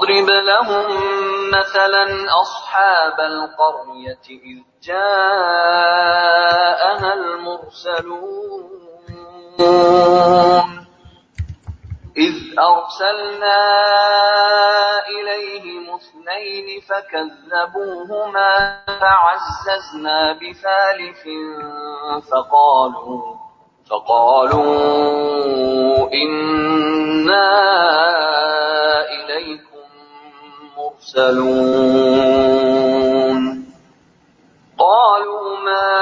واضرب لهم مثلا أصحاب القرية إذ جاءها المرسلون إذ أرسلنا إليهم 2 فكذبوهما فعززنا بثالث فقالوا إنا إليكم مرسلون قالوا ما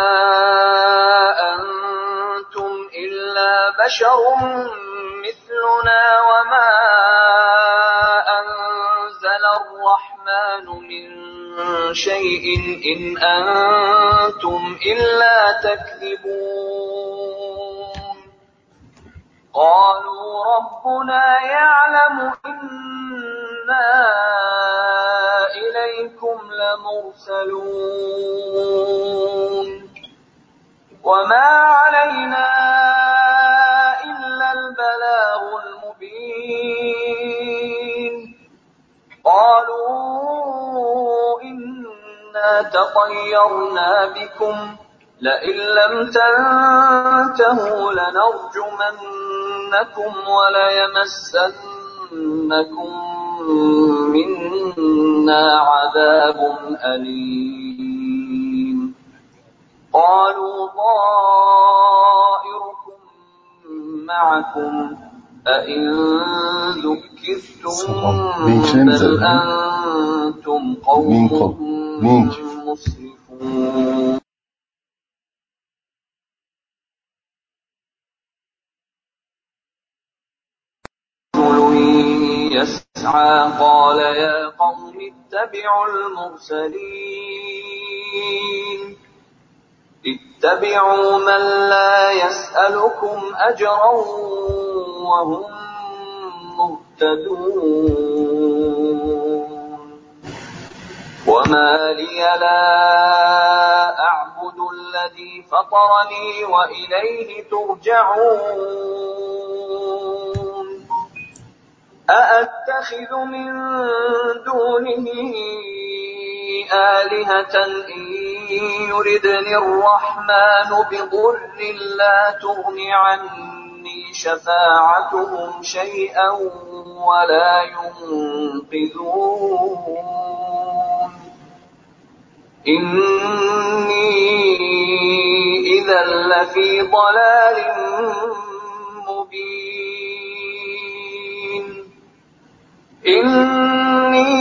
أنتم إلا بشر مثلنا وما أنزل الرحمن من شيء إن أنتم إلا تكذبون قالوا ربنا يعلم إنا إليكم لمرسلون وما علينا إلا البلاغ المبين قالوا إنا تطيرنا بكم لئن لم تنتهوا لنرجمنكم وليمسنكم منا عذاب أليم قالوا طائركم معكم أئن ذكرتم بل أنتم قوم مسرفون يسعى قال يا قوم اتبعوا المرسلين اتبعوا من لا يسألكم أجرا وهم مهتدون وما لي لا أعبد الذي فطرني وإليه ترجعون أأتخذ من دونه آلهة إن يردني الرحمن بضر لا تغن عني شفاعتهم شيئا ولا ينقذون إني إذا لفي ضلال مبين إني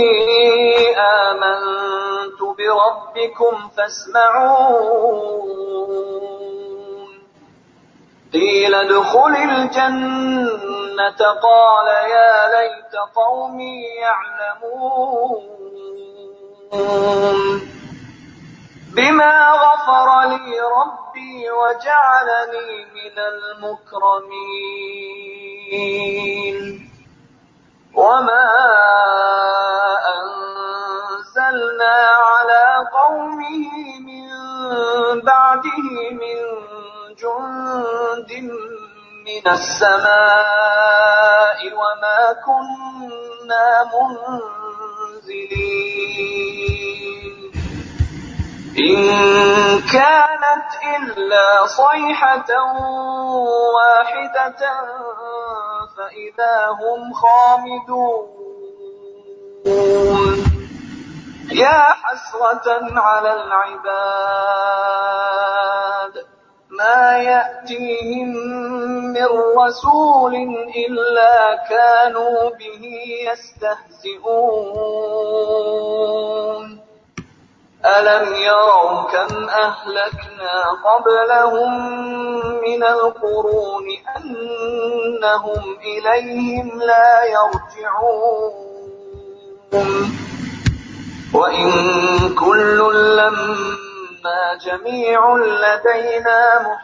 آمنت بربكم فاسمعون قيل ادخل الجنة قال يا ليت قومي يعلمون بما غفر لي ربي وجعلني من المكرمين وما أنزلنا على قومه من بعده من جند من السماء وما كنا منزلين إن كانت إلا صيحة واحدة فإذا هم خامدون يا حسرة على العباد ما يأتيهم من رسول إلا كانوا به يستهزئون ألم يروا كم أهلكنا قبلهم من القرون أنهم إليهم لا يرجعون وإن كل لما جميع لدينا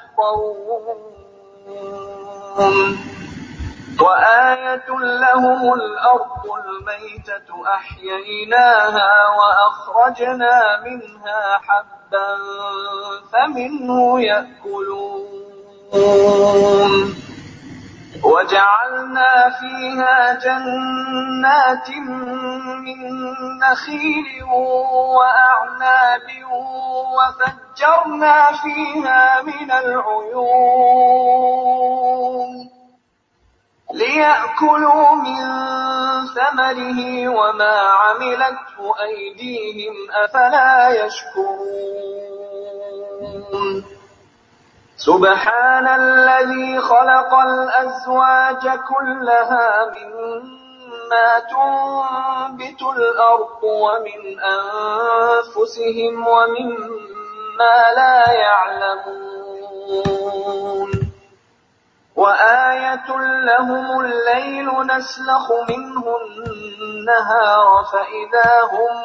محضرون وآية لهم الأرض الميتة أحييناها وأخرجنا منها حبا فمنه يأكلون وجعلنا فيها جنات من نخيل وأعناب وفجرنا فيها من العيون ليأكلوا من ثمره وما عملته أيديهم أفلا يشكرون سبحان الذي خلق الأزواج كلها مما تنبت الأرض ومن أنفسهم ومما لا يعلمون وآية لهم الليل نسلخ منه النهار فإذا هم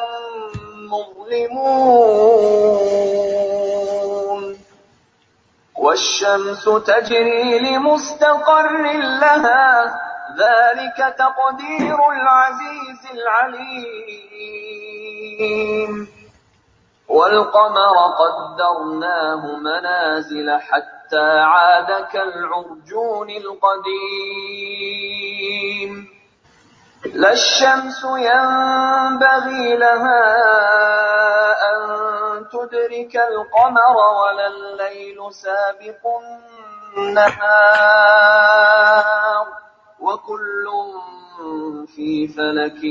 مظلمون والشمس تجري لمستقر لها ذلك تقدير العزيز العليم والقمر قدرناه منازل حتى عاد كالعرجون القديم لا الشمس ينبغي لها أن تدرك القمر ولا الليل سابق النهار وكل في فلك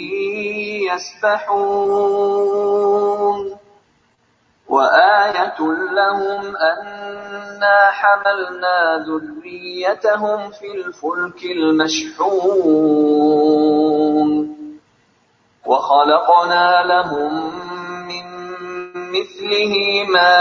يسبحون وآية لهم أنا حملنا ذريتهم في الفلك المشحون وخلقنا لهم من مثله ما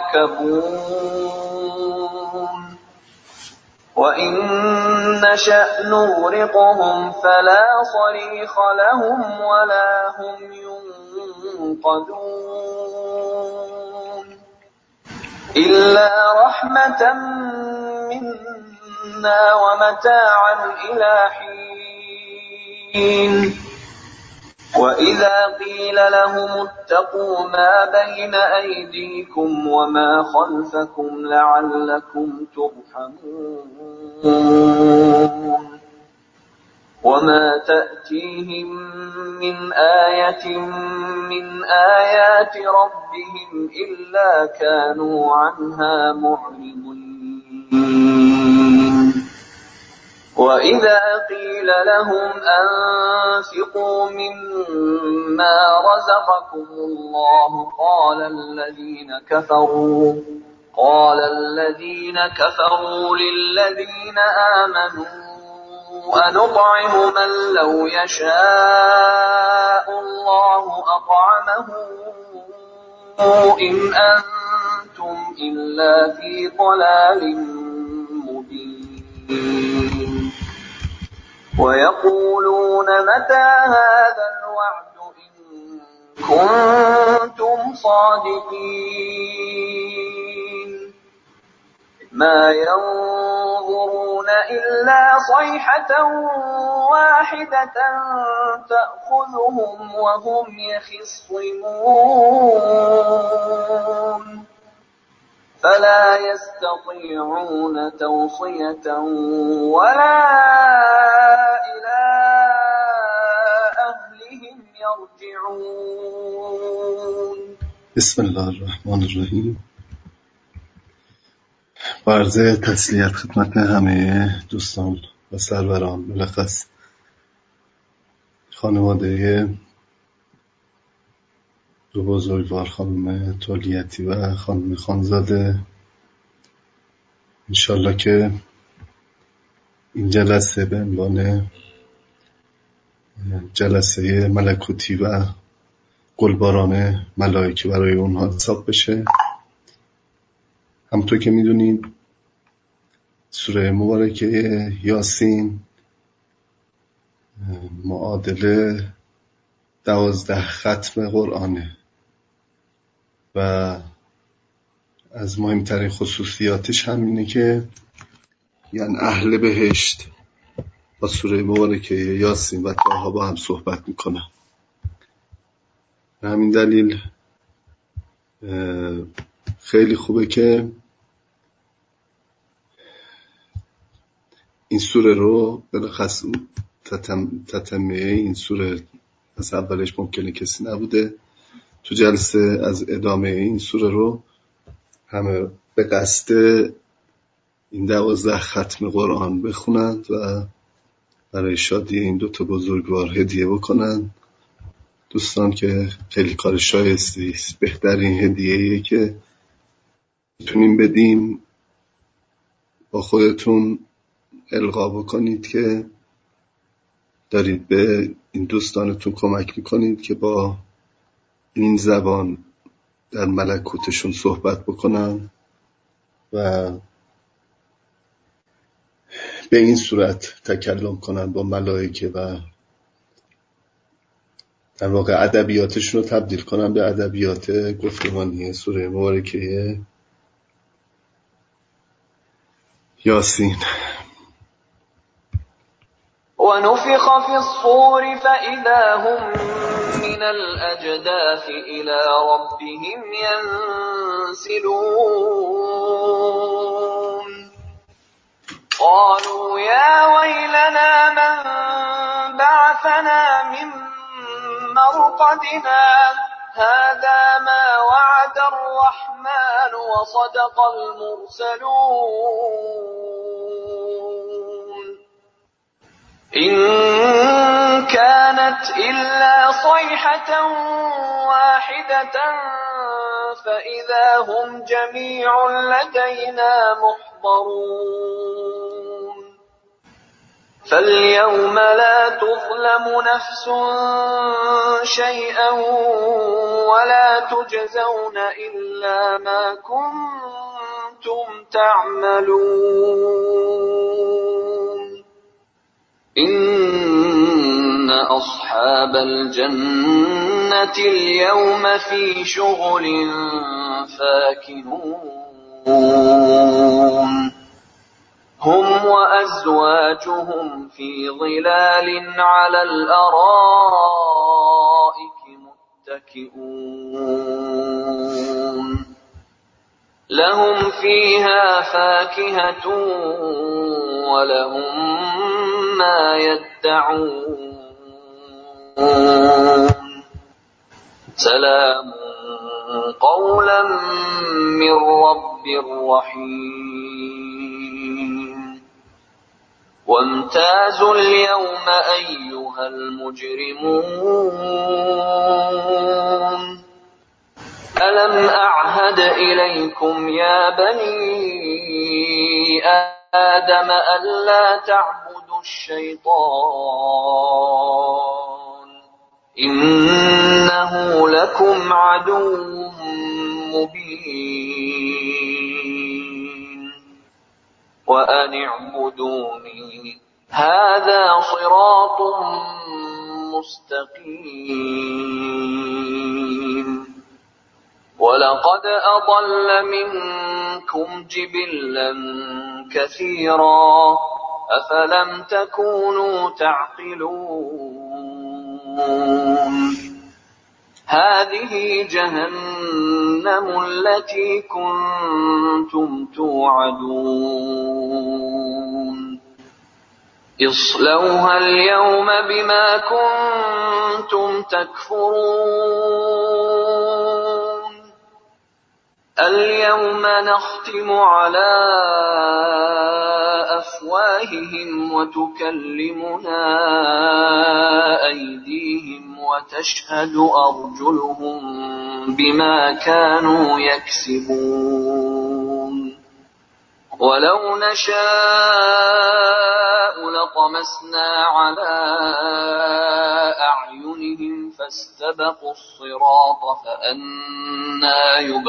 يركبون وإن نشأ نغرقهم فلا صريخ لهم ولا هم ينقذون إلا رحمة منا ومتاعا إلى حين وإذا قيل لهم اتقوا ما بين أيديكم وما خلفكم لعلكم ترحمون وما تأتيهم من آية من آيات ربهم إلا كانوا عنها معرضين وإذا قيل لهم أنفقوا مما رزقكم الله قال الذين كفروا للذين آمنوا أنطعم من لو يشاء الله أطعمه إن أنتم إلا في ضلال مبين ويقولون متى هذا الوعد إن كنتم صادقين ما ينظرون إلا صيحة واحدة تأخذهم وهم يخصمون فلا يستطيعون توصية ولا إلى أهلهم يرجعون. بسم الله الرحمن الرحیم. با عرض تسلیت خدمت همه دوستان و سروران، ملخص خانواده دو بزرگوار خانم تولیتی و خانم خانزاده، انشالله که این جلسه به عنوان جلسه ملکوتی و گلباران ملائکه برای اونها حساب بشه. همونطور که میدونید سوره مبارکه یاسین معادل 12 ختم قرآنه و از مهمترین خصوصیاتش هم اینه که یعنی اهل بهشت با سوره مبارکه یاسین و طه با هم صحبت میکنن. به همین دلیل خیلی خوبه که این سوره رو بلخص تتمه این سوره از اولش ممکنه کسی نبوده. تو جلسه از ادامه این سوره رو همه به قصد این 12 ختم قرآن بخونند و برای شادی این دوتا بزرگوار هدیه بکنن. دوستان که خیلی کار شایسته است، بهترین هدیه‌ایه که میتونیم بدیم. با خودتون القا بکنید که دارید به این دوستانتون کمک میکنید که با این زبان در ملکوتشون صحبت بکنن و به این صورت تکلم کنن با ملائکه و در واقع ادبیاتشون رو تبدیل کنن به ادبیات گفتمانی سوره مبارکه یاسین. ونفخ في الصور فإذا هم من الأجداث إلى ربهم ينسلون قالوا يا ويلنا من بعثنا من مرقدنا هذا ما وعد الرحمن وصدق المرسلون إن كانت إلا صيحة واحدة فإذا هم جميع لدينا محضرون فاليوم لا تظلم نفس شيئا ولا تجزون إلا ما كنتم تعملون إن أصحاب الجنة اليوم في شغل فاكهون هم وأزواجهم في ظلال على الأرائك متكئون لهم فيها فاكهة ولهم ما يدعون سلام قولا من رب رحيم وامتازوا اليوم أيها المجرمون ألم أعهد إليكم يا بني آدم ألا تعبدوا الشيطان إنه لكم عدو مبين وأن اعبدوني هذا صراط مستقيم ولقد أضل منكم جبلا كثيرا أفلم تكونوا تعقلون هذه جهنم التي كنتم توعدون اصلوها اليوم بما كنتم تكفرون اليوم نختم على أفواههم وتكلمنا أيديهم وتشهد أرجلهم بما كانوا يكسبون ولو نشاء لطمسنا على أعينهم فاستبقوا الصراط فأنى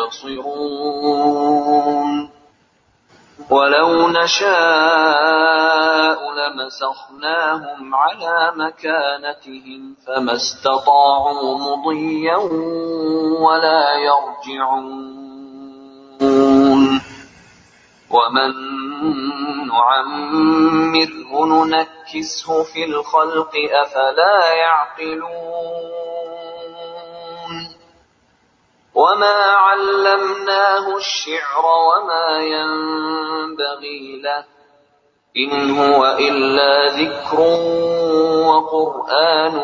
يبصرون ولو نشاء لمسخناهم على مكانتهم فما استطاعوا مضيا ولا يرجعون ومن نعمره ننكسه في الخلق أفلا يعقلون وما علمناه الشعر وما ينبغي له إن هو إلا ذكر وقرآن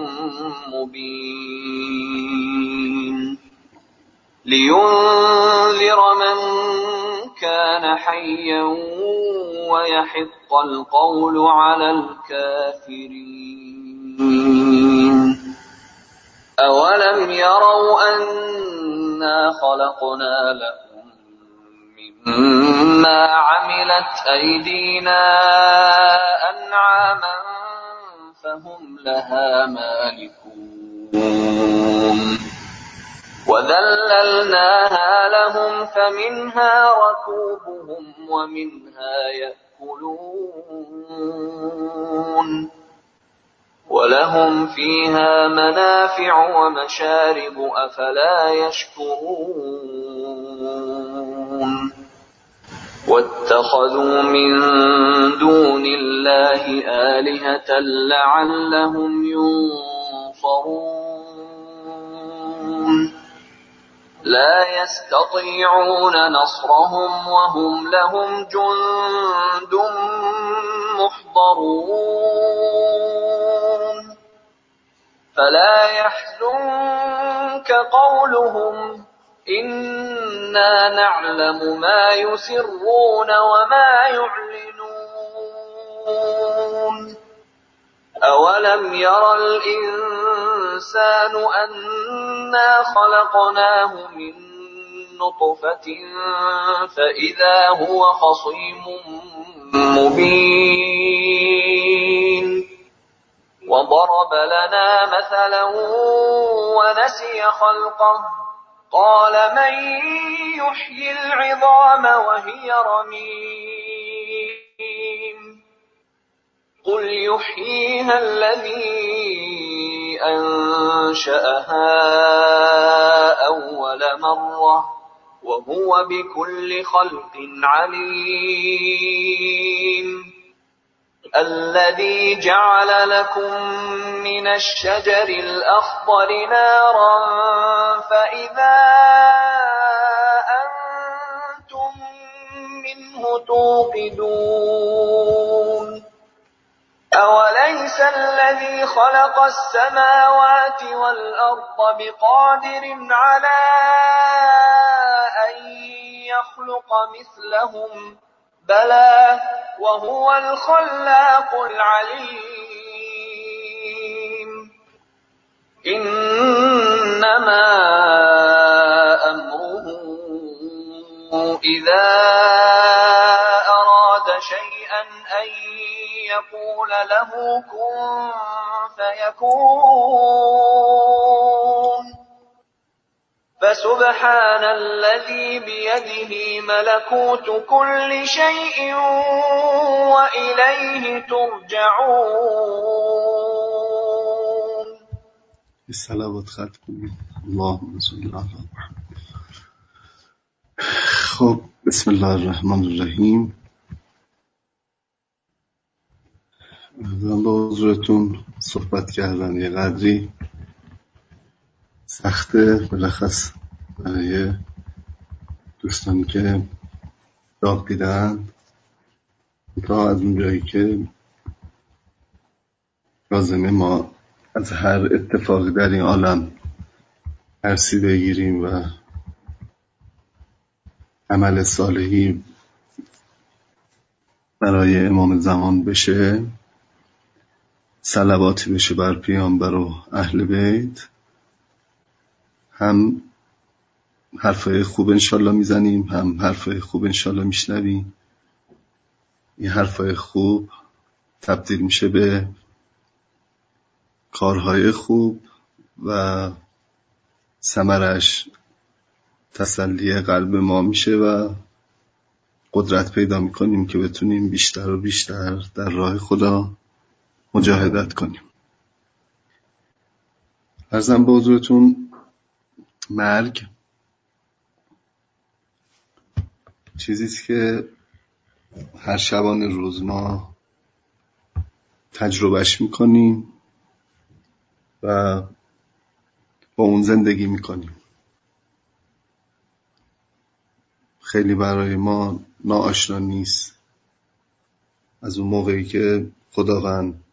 مبين لينذر من كان حيا ويحق القول على الكافرين أولم يروا أنا خلقنا لهم مما عملت أيدينا أنعاما فهم لها مالكون وذللناها لهم فمنها ركوبهم ومنها يأكلون ولهم فيها منافع ومشارب أفلا يشكرون واتخذوا من دون الله آلهة لعلهم ينصرون لا يستطيعون نصرهم وهم لهم جند محضرون فلا يحزنك قولهم إنا نعلم ما يسرون وما يعلنون أولم ير الإنسان أنا خلقناه من نطفة فإذا هو خصيم مبين وضرب لنا مثلا ونسي خلقه قال من يحيي العظام وهي رميم قل يحييها الذي أنشأها أول مرة وهو بكل خلق عليم الذي جعل لكم من الشجر الأخضر نارا فإذا أنتم منه توقدون أوليس الذي خلق السماوات والأرض بقادر على أن يخلق مثلهم بلى وهو الخلاق العليم إنما أمره إذا أراد شيئا أن يقول له كن فيكون فسبحان الذي بيده ملكوت كل شيء وإليه ترجعون. الصلوات ختم کنید. اللهم صل علی محمد. خب بسم الله الرحمن الرحیم. من با حضورتون صحبت کردن یه قدری سخته، بلخص برای دوستانی که داغ دیدن تا از اونجایی که لازمه ما از هر اتفاقی در این عالم درسی بگیریم و عمل صالحی برای امام زمان بشه، صلواتی بشه بر پیامبر و اهل بیت، هم حرفای خوب انشالله میزنیم هم حرفای خوب انشالله میشنویم. این حرفای خوب تبدیل میشه به کارهای خوب و ثمرش تسلی قلب ما میشه و قدرت پیدا میکنیم که بتونیم بیشتر و بیشتر در راه خدا مجاهدت کنیم. عرضم به حضورتون مرگ چیزیست که هر شبانه روز ما تجربهش میکنیم و با اون زندگی میکنیم. خیلی برای ما ناآشنا نیست. از اون موقعی که خداوند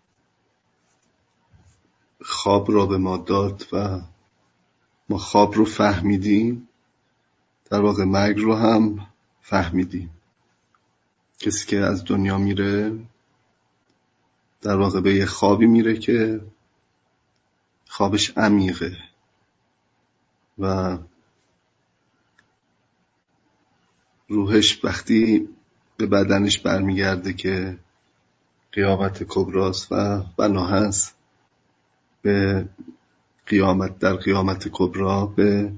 خواب را به ما داد و ما خواب رو فهمیدیم، در واقع مرگ رو هم فهمیدیم. کسی که از دنیا میره در واقع به یه خوابی میره که خوابش عمیقه و روحش وقتی به بدنش برمیگرده که قیامت کبراست و بنا هست به قیامت، در قیامت کبرا به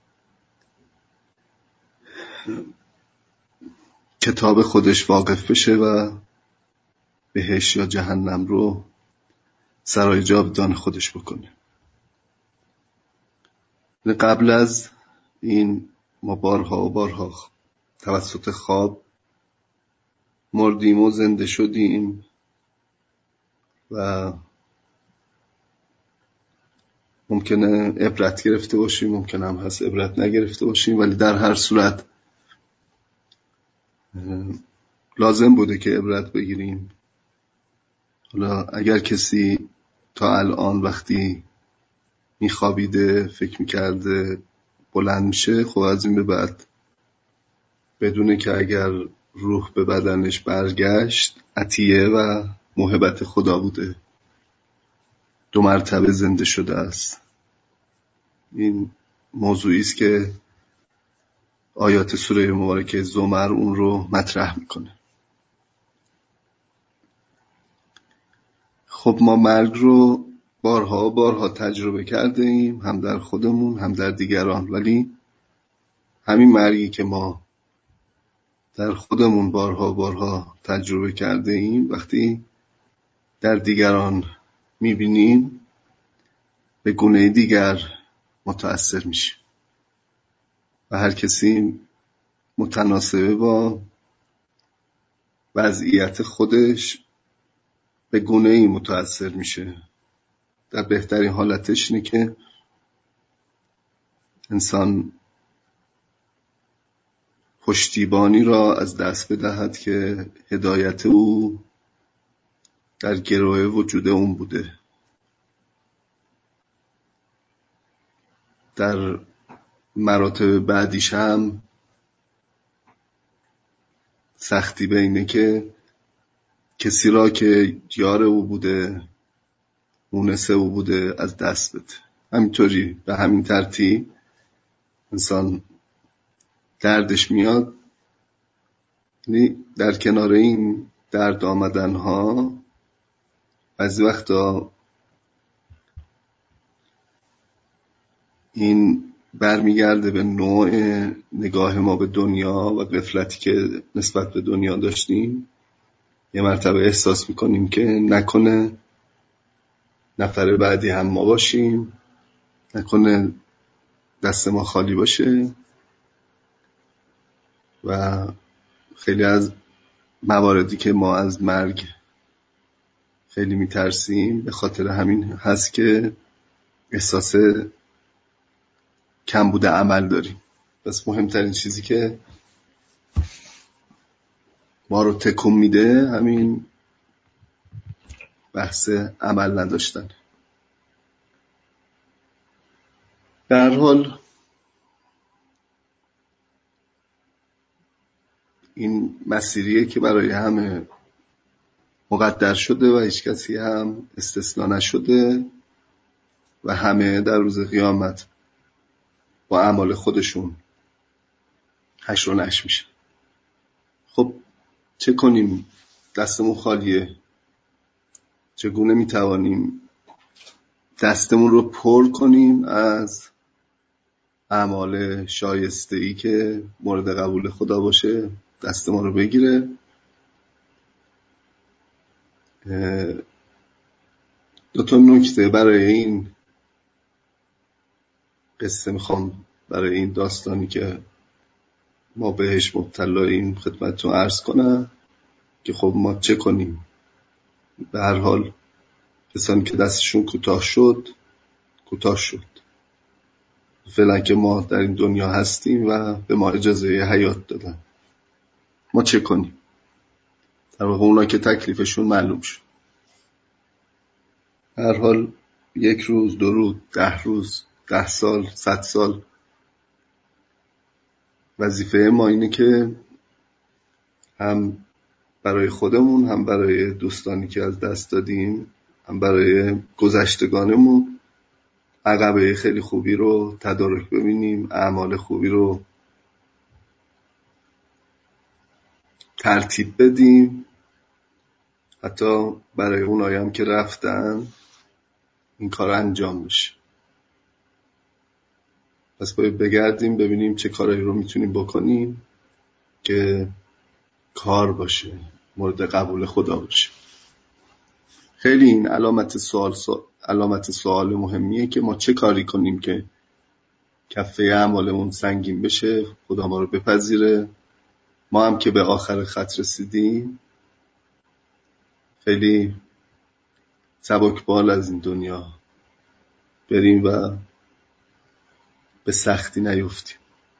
کتاب خودش واقف بشه و بهشت یا جهنم رو سرای جاودان خودش بکنه. قبل از این ما بارها و بارها توسط خواب مردیم و زنده شدیم و ممکنه عبرت گرفته باشیم، ممکنه هم هست عبرت نگرفته باشیم، ولی در هر صورت لازم بوده که عبرت بگیریم. حالا اگر کسی تا الان وقتی میخوابیده فکر میکرده بلند میشه، خب از این به بعد بدونه که اگر روح به بدنش برگشت عطیه و موهبت خدا بوده، 2 مرتبه زنده شده است. این موضوعی است که آیات سوره مبارکه زمر اون رو مطرح میکنه. خب ما مرگ رو بارها تجربه کرده ایم، هم در خودمون هم در دیگران، ولی همین مرگی که ما در خودمون بارها تجربه کرده ایم وقتی در دیگران میبینیم به گونه دیگر متأثر میشه و هر کسی متناسبه با وضعیت خودش به گونه‌ای متأثر میشه. در بهترین حالتش اینه که انسان پشتیبانی را از دست بدهد که هدایت او در گروه وجود اون بوده. در مراتب بعدیش هم سختی به اینه که کسی را که یار او بوده، مونس او بوده، از دست بده. همینطوری به همین ترتیب انسان دردش میاد. در کنار این درد آمدن ها بعضی وقتا این برمیگرده به نوع نگاه ما به دنیا و غفلتی که نسبت به دنیا داشتیم. یه مرتبه احساس میکنیم که نکنه نفر بعدی هم ما باشیم، نکنه دست ما خالی باشه و خیلی از مواردی که ما از مرگ خیلی میترسیم به خاطر همین هست که احساس کم بوده عمل داریم. بس مهمترین چیزی که ما رو تکون میده همین بحث عمل نداشتن. در حال این مسیریه که برای همه مقدر شده و هیچ کسی هم استثنا نشده و همه در روز قیامت با اعمال خودشون حشر و نشر میشه. خب چه کنیم؟ دستمون خالیه. چگونه میتوانیم دستمون رو پر کنیم از اعمال شایسته‌ای که مورد قبول خدا باشه، دست ما رو بگیره؟ دو تا نکته برای این قصه میخوام، برای این داستانی که ما بهش مبتلاییم خدمتتون عرض کنم که خب ما چه کنیم. به هر حال کسانی که دستشون کوتاه شد فعلا که ما در این دنیا هستیم و به ما اجازه حیات دادن. ما چه کنیم؟ در واقع اونا که تکلیفشون معلوم شد. هر حال 1 روز، 2 روز، 10 روز، 10 سال، 100 سال، وظیفه ما اینه که هم برای خودمون، هم برای دوستانی که از دست دادیم، هم برای گذشتگانمون عقبه خیلی خوبی رو تدارک ببینیم، اعمال خوبی رو ترتیب بدیم، حتی برای اونایی هم که رفتن این کار انجام بشه. پس باید بگردیم ببینیم چه کارایی رو میتونیم بکنیم که کار باشه، مورد قبول خدا باشه. خیلی این علامت سوال مهمیه که ما چه کاری کنیم که کفه اعمالمون سنگین بشه، خدا ما رو بپذیره، ما هم که به آخر خط رسیدیم خیلی سبکبال از این دنیا بریم و به سختی نیفتیم.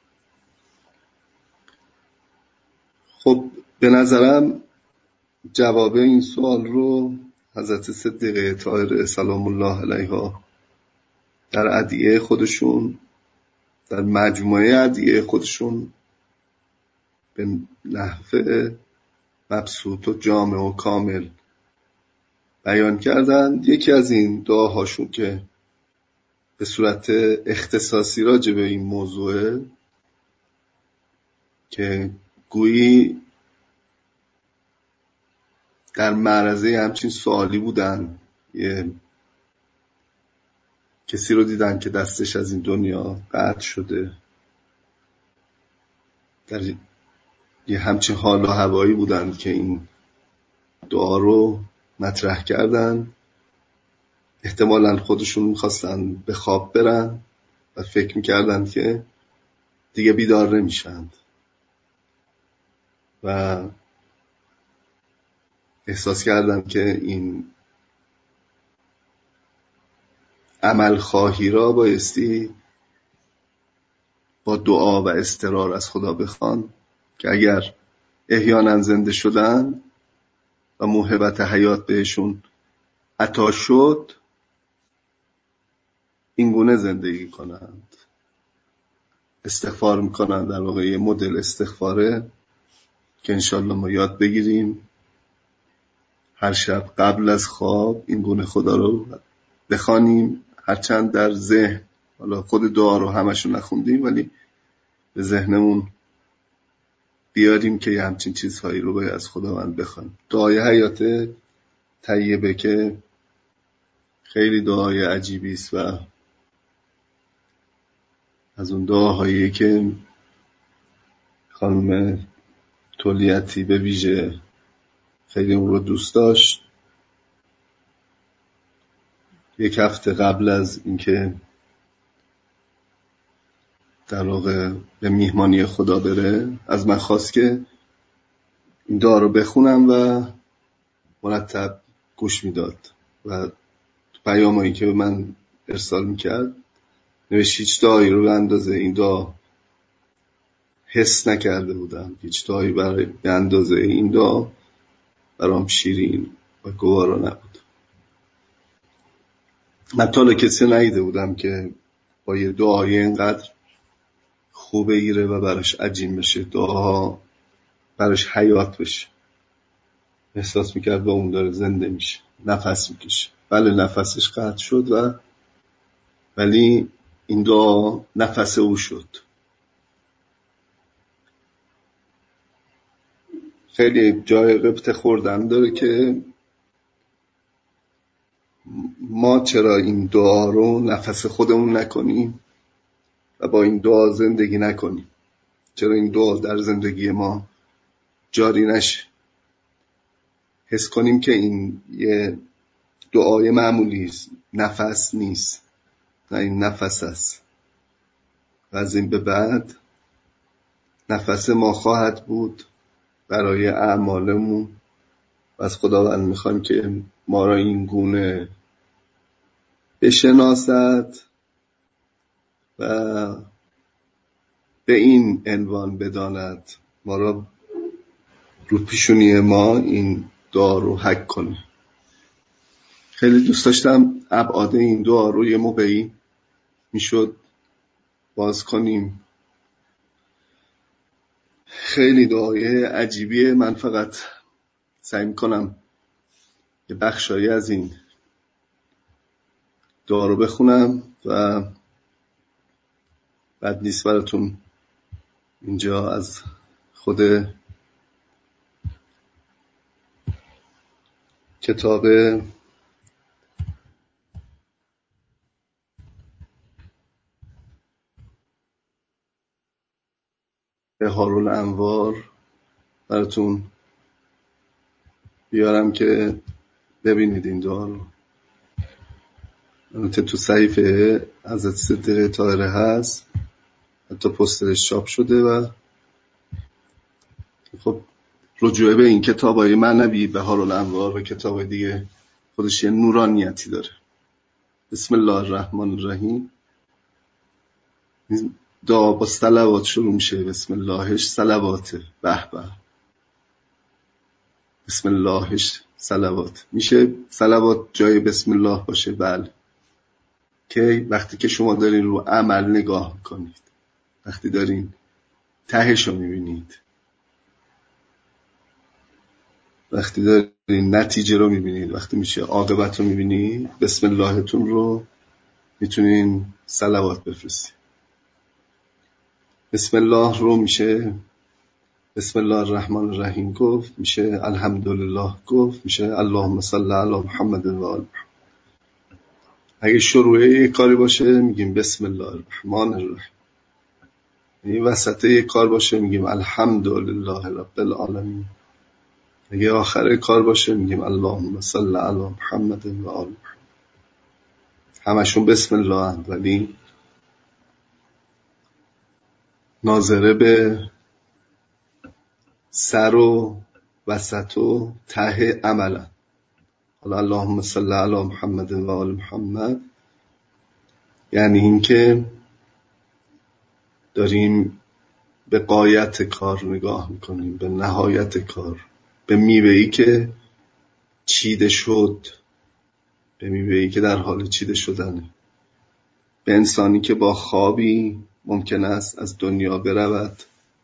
خب به نظرم جواب این سوال رو حضرت صدیقه طاهره سلام الله علیها در ادعیه خودشون، در مجموعه ادعیه خودشون به نحو مبسوط و جامع و کامل بیان کردن. یکی از این دعاهاشون که به صورت اختصاصی راجع به این موضوع که گویی در معرضه همچین سوالی بودن، یه کسی رو دیدن که دستش از این دنیا قطع شده، در یه همچین حال و هوایی بودن که این دعا رو مطرح کردن. احتمالاً خودشون میخواستن به خواب برن و فکر میکردن که دیگه بیدار نمیشن و احساس کردن که این عمل خواهی را بایستی با دعا و اضطرار از خدا بخوان که اگر احیانا زنده شدن و موهبت حیات بهشون عطا شد این گونه زندگی کنند. استغفار میکنن، در واقع یه مدل استغفاره که انشالله ما یاد بگیریم هر شب قبل از خواب این گونه خدا رو بخوانیم، هرچند در ذهن، حالا خود دعا رو همشو نخوندیم ولی به ذهنمون بیاریم که یه همچین چیزهایی رو باید از خداوند بخوانیم. دعای حیات طیبه که خیلی دعای عجیبی است و از اون دعاهایی که خانم تولیتی به ویژه خیلی اون رو دوست داشت. 1 هفته قبل از اینکه در واقع به میهمانی خدا بره از من خواست که این دعا رو بخونم و مرتب گوش میداد و پیامایی که به من ارسال میکرد نوشت هیچ دعایی رو به اندازه این دعا حس نکرده بودم، هیچ دعایی به اندازه این دعا برام شیرین و گوارا نبود. من تا حالا کسی ندیده بودم که با یه دعای اینقدر خوب بگیره و براش عجین بشه، دعاها براش حیات بشه. احساس میکرد با اون داره زنده میشه، نفس میکشه. بله نفسش قطع شد ولی این دعا نفس او شد. خیلی جای غبطه خوردن داره که ما چرا این دعا رو نفس خودمون نکنیم و با این دعا زندگی نکنیم، چرا این دعا در زندگی ما جاری نشه، حس کنیم که این یه دعای معمولی است، نفس نیست، نه این نفس است و از این به بعد نفس ما خواهد بود برای اعمالمون و از خداوند میخوایم که ما را این گونه بشناسد و به این عنوان بداند، ما را رو پیشونی ما این دعا رو حک کنه. خیلی دوست داشتم ابعاد این دعا رو یه موقعی میشد باز کنیم. خیلی دعای عجیبیه. من فقط سعی میکنم یه بخشایی از این دعا رو بخونم و بعد نیست براتون اینجا از خود کتاب بهارالانوار براتون بیارم که ببینید این دعا رو. البته تو صحیفه حضرت صدیقه طاهره هست، حتی پوسترش چاپ شده و خب رجوع به این کتابای معنوی بهارالانوار و کتابای دیگه خودش یه نورانیتی داره. بسم الله الرحمن الرحیم. دعا با صلوات شروع میشه. بسم اللهش صلواته. به به. بسم اللهش صلوات. میشه صلوات جای بسم الله باشه؟ بله. که وقتی که شما دارین رو عمل نگاه کنید، وقتی دارین تهش رو میبینید، وقتی دارین نتیجه رو میبینید، وقتی میشه عاقبت رو میبینید، بسم اللهتون رو میتونین صلوات بفرستید. بسم الله رو میشه بسم الله الرحمن الرحیم گفت، میشه الحمدلله گفت، میشه اللهم صل علی محمد و آل. اگه شروع یه کاری باشه میگیم بسم الله الرحمن الرحیم. این وسط یه کار باشه میگیم الحمدلله رب العالمین. اگه آخر کار باشه میگیم اللهم صل علی محمد و آل. همشون بسم الله هست، ولی ناظره به سر و وسط و ته عملن. حالا اللهم صل علی محمد و آل محمد یعنی این که داریم به غایت کار نگاه میکنیم، به نهایت کار، به میوه‌ای که چیده شد، به میوه‌ای که در حال چیده شدنه، به انسانی که با خوابی ممکن است از دنیا برود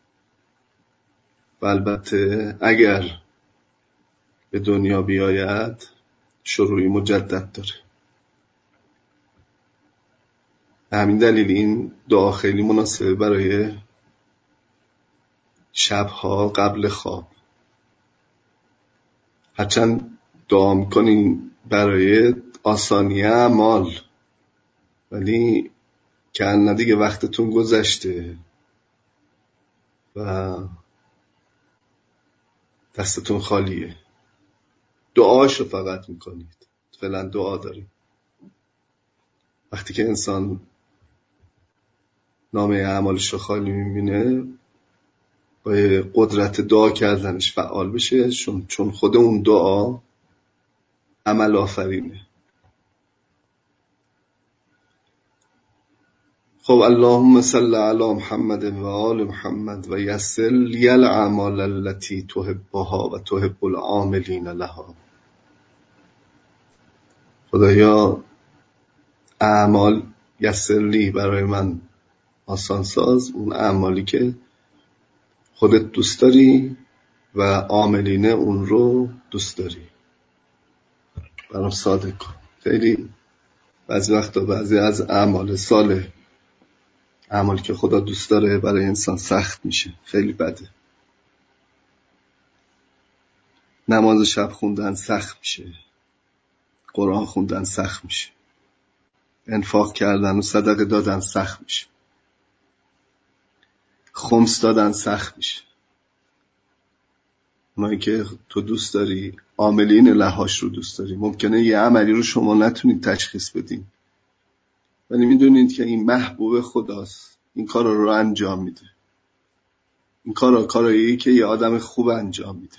و البته اگر به دنیا بیاید شروعی مجدد داره. به همین دلیل این دعا خیلی مناسبه برای شبها قبل خواب. هرچند دعا میکنین برای آسانی اعمال، ولی که دیگه وقتتون گذشته و دستتون خالیه، دعاشو فقط میکنید. فعلا دعا داریم. وقتی که انسان نامه اعمالش رو خالی میبینه، با قدرت دعا کردنش فعال بشه، چون خود اون دعا عمل آفرینه. خب اللهم صل علی محمد و آل محمد و یسر لی الاعمال التي تحبها و تحب العاملین لها. خدایا اعمال یسر لی، برای من آسان ساز اون اعمالی که خودت دوست داری و عاملین اون رو دوست داری. برام ساده کن. خیلی بعضی وقتا بعضی از اعمال صالح، اعمالی که خدا دوست داره، برای انسان سخت میشه. خیلی بده. نماز شب خوندن سخت میشه، قرآن خوندن سخت میشه، انفاق کردن و صدقه دادن سخت میشه، خمس دادن سخت میشه. اونایی که تو دوست داری، عاملین لهاش رو دوست داری. ممکنه یه عملی رو شما نتونید تشخیص بدین، ولی میدونید که این محبوب خداست، این کار رو انجام میده. این کارایی که یه آدم خوب انجام میده.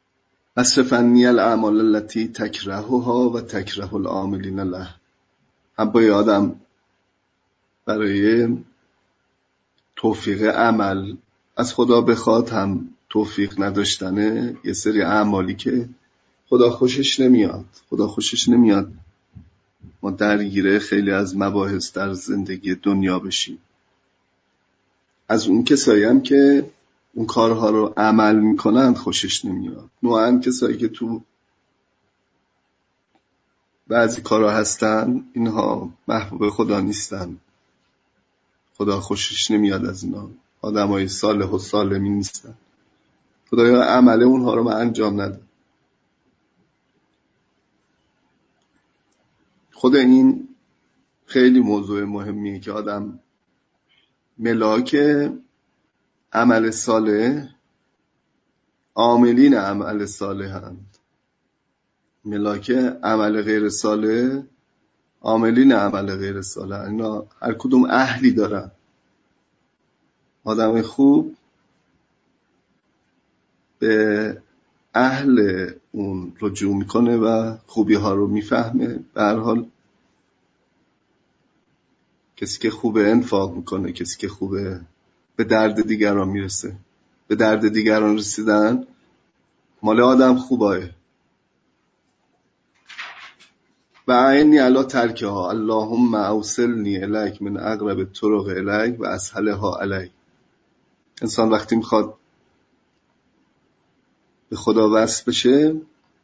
اصرف عنی الاعمال التي تکرهها و تکره العاملین له. هم با آدم برای توفیق عمل از خدا بخواد، هم توفیق نداشتنه یه سری اعمالی که خدا خوشش نمیاد ما درگیره خیلی از مباحث در زندگی دنیا بشیم. از اون کسایی هم که اون کارها رو عمل میکنند خوشش نمیاد. نوعاً کسایی که تو بعضی کارها هستن اینها محبوب خدا نیستن، خدا خوشش نمیاد از اینا، آدمای صالح و سالمی نیستن، خدایا عمل اونها رو من انجام نده. خود این خیلی موضوع مهمیه که آدم ملاک عمل صالح عاملین عمل صالح هستند، ملاک عمل غیر صالح عاملین عمل غیر صالح. اینا هر کدوم اهلی دارن. آدم خوب به اهل اون رجوع میکنه و خوبی ها رو میفهمه. به هر حال کسی که خوبه انفاق میکنه، کسی که خوبه به درد دیگران میرسه. به درد دیگران رسیدن مال آدم خوبه. و عینی علا ترکها اللهم اوصلنی الیک من اقرب الطرق الیک و اسهلها علیک. انسان وقتی میخواد به خدا وصل بشه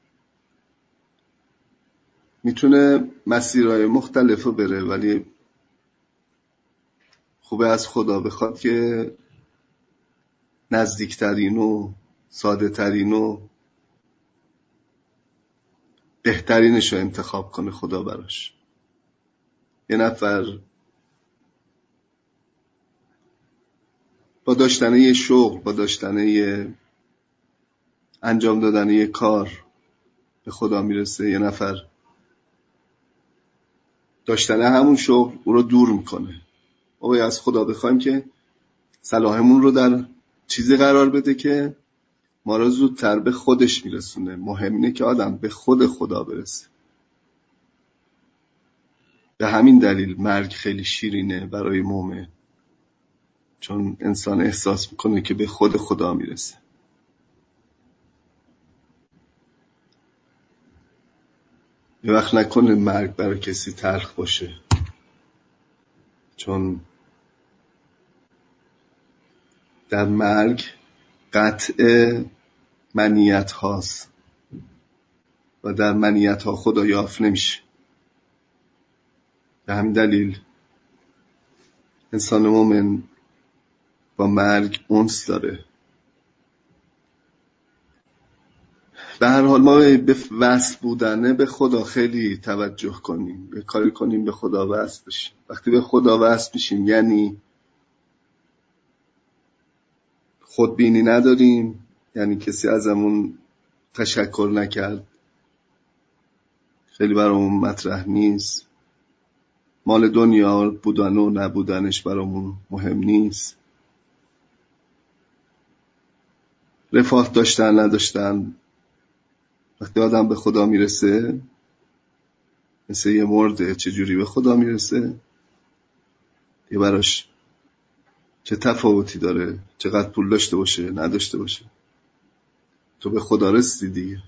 میتونه مسیرهای مختلف رو بره، ولی خوبه از خدا بخواد که نزدیکترین و ساده ترین و بهترینش رو انتخاب کنه خدا براش. یه نفر با داشتن یه شغل، با داشتن یه انجام دادن یه کار به خدا میرسه، یه نفر داشتن همون شغل او رو دور میکنه. ما باید از خدا بخوایم که صلاحمون رو در چیزی قرار بده که ما رو زودتر به خودش میرسونه. مهم اینه که آدم به خود خدا برسه. به همین دلیل مرگ خیلی شیرینه برای مومن، چون انسان احساس میکنه که به خود خدا میرسه. یه وقت نکنه مرگ برای کسی تلخ باشه، چون در مرگ قطع منیت هاست و در منیت ها خدا یافت نمیشه. به همین دلیل انسان مومن با مرگ انس داره. به هر حال ما به وصل بودنه به خدا خیلی توجه کنیم، به کاری کنیم به خدا وصل بشیم. وقتی به خدا وصل میشیم یعنی خودبینی نداریم، یعنی کسی ازمون تشکر نکرد خیلی برامون مطرح نیست، مال دنیا بودن و نبودنش برامون مهم نیست، رفاه داشتن نداشتن. وقتی آدم به خدا میرسه مثل یه مرده. چجوری به خدا میرسه؟ یه براش چه تفاوتی داره چقدر پول داشته باشه نداشته باشه، تو به خدا رسیدی دیگه.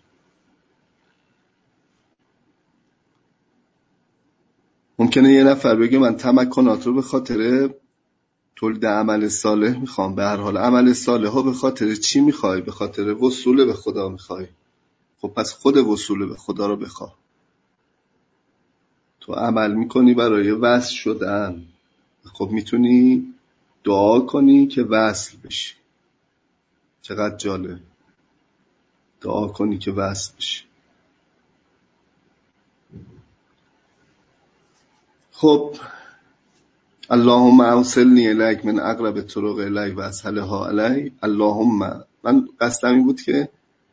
ممکنه یه نفر بگه من تمکنات رو به خاطر تولید عمل صالح میخوام. به هر حال عمل صالح ها به خاطر چی میخوای؟ به خاطر وصول به خدا میخوای. خب پس خود وصول به خدا رو بخواه. تو عمل میکنی برای وصل شدن، خب میتونی دعا کنی که وصل بشی. چقدر جالب، دعا کنی که وصل بشی. خب اللهم اوصلنی الیک من اقرب الطرق الیک و اسهلها علی. اللهم، من قصدم این بود که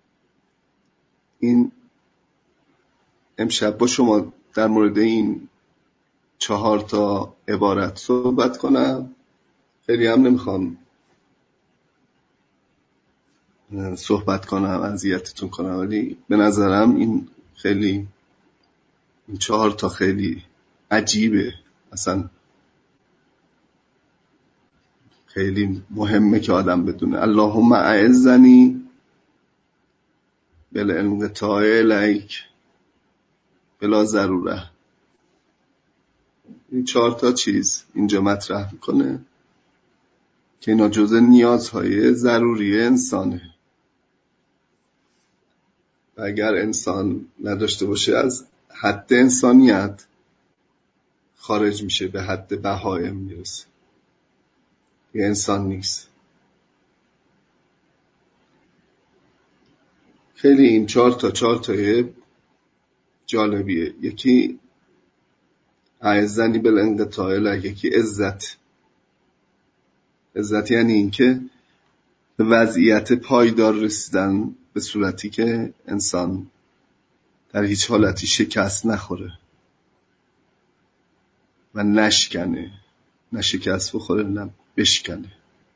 این امشب با شما در مورد این 4 عبارت صحبت کنم. خیلی هم نمیخوام صحبت کنم اذیتتون کنم، ولی به نظرم این 4 خیلی عجیبه، اصلا خیلی مهمه که آدم بدونه. اللهم اعزنی بالانقطاع الیک بلا ضروره. این 4 تا چیز اینجا مطرح میکنه که اینا جزء نیازهای ضروری انسانه و اگر انسان نداشته باشه از حد انسانیت خارج میشه، به حد بهایم میرسه، یه انسان نیست. خیلی این 4 تا جالبیه. یکی اعزنی بالانقطاع الیک، یکی عزت. عزت یعنی این که به وضعیت پایدار رسیدن به صورتی که انسان در هیچ حالتی شکست نخوره و نشکنه، نه شکست بخوره نه بشکنه.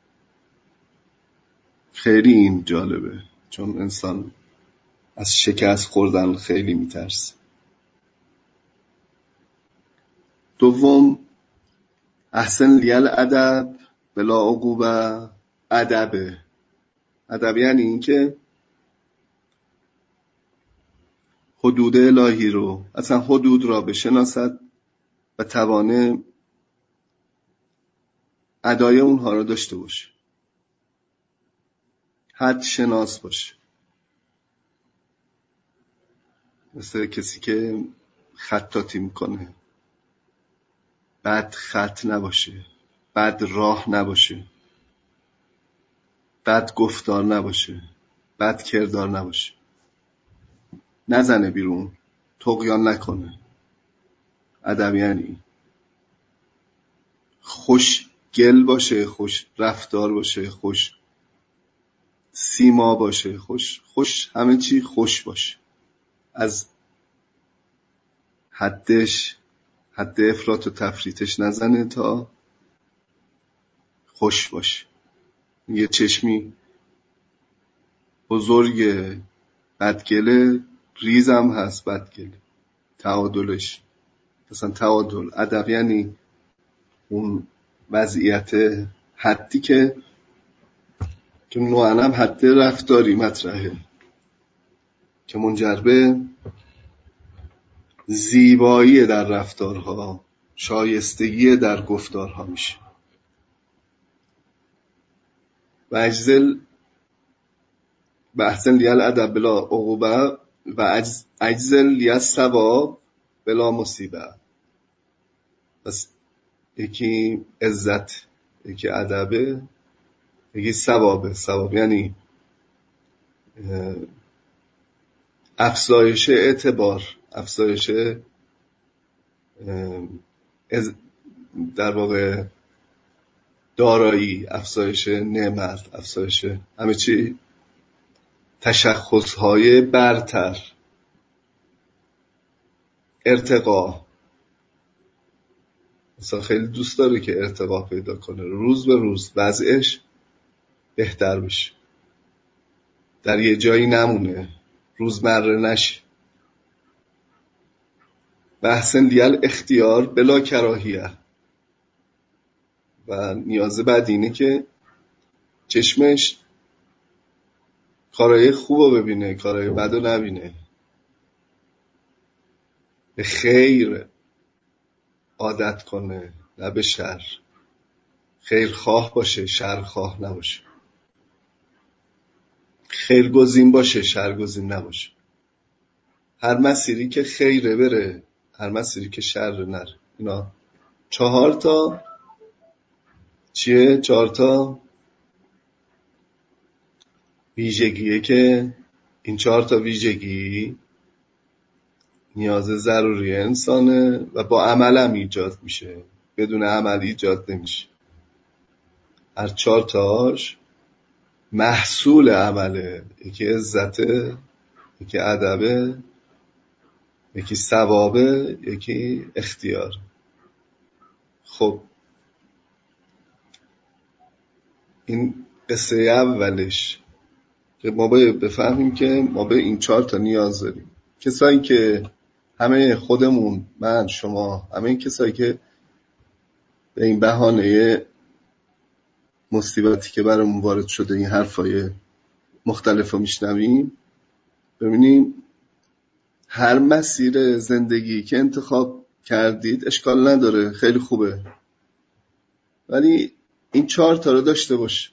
خیلی این جالبه چون انسان از شکست خوردن خیلی میترسه. دوم احسن لی الادب بلا عقوبه. ادب یعنی این که حدود الهی رو، اصلا حدود را بشناسد و توانه ادای اونها رو داشته باشه، حد شناس باشه. مثل کسی که خطاطی میکنه بد خط نباشه، بد راه نباشه، بد گفتار نباشه، بد کردار نباشه، نزنه بیرون، طغیان نکنه. ادب یعنی خوش گل باشه، خوش رفتار باشه، خوش سیما باشه، خوش همه چی خوش باشه، از حد افراط و تفریطش نزنه تا خوش باشه. یه چشمی بزرگ بدگله، ریزم هست بدگله، تعادلش، مثلا تعادل. ادب یعنی اون وضعیت حدی که نوعنم حد رفتاری مطرحه که منجر به زیبایی در رفتارها، شایستگی در گفتارها میشه. و احسن لی الادب بلا عقوبه و اجزل لی الثواب بلا مصیبه. پس یکی عزت، یکی ادبه، یکی ثوابه. ثواب یعنی افزایش اعتبار، افزایش در واقع دارایی، افزایش نعمت، افزایش همه چی، تشخصهای برتر، ارتقا. مثلا خیلی دوست داره که ارتقا پیدا کنه، روز به روز وضعش بهتر بشه، در یه جایی نمونه، روزمره نشه. و احسن لی الاختیار بلا کراهیه. و نیاز بعد اینه که چشمش کارهای خوب رو ببینه، کارهای بد رو نبینه، به خیر عادت کنه نه به شر، خیرخواه باشه شرخواه نباشه، خیرگزین باشه شرگزین نباشه، هر مسیری که خیره بره، هر مسیری که شر نره. اینا 4 تا چیه؟ 4 تا ویژگیه که این 4 تا ویژگی نیاز ضروری انسانه و با عمل هم ایجاد میشه، بدون عمل ایجاد نمیشه. هر 4 تاش محصول عمله. یکی عزته، یکی ادبه، یکی ثوابه، یکی اختیار. خب این قصه اولش که ما باید بفهمیم که ما به این 4 تا نیاز داریم. کسایی که همه خودمون، من، شما، همه این کسایی که به این بهانه مصیبتی که برامون وارد شده این حرفای مختلف رو میشنویم، ببینیم هر مسیر زندگی که انتخاب کردید اشکال نداره، خیلی خوبه، ولی این 4 تا رو داشته باش.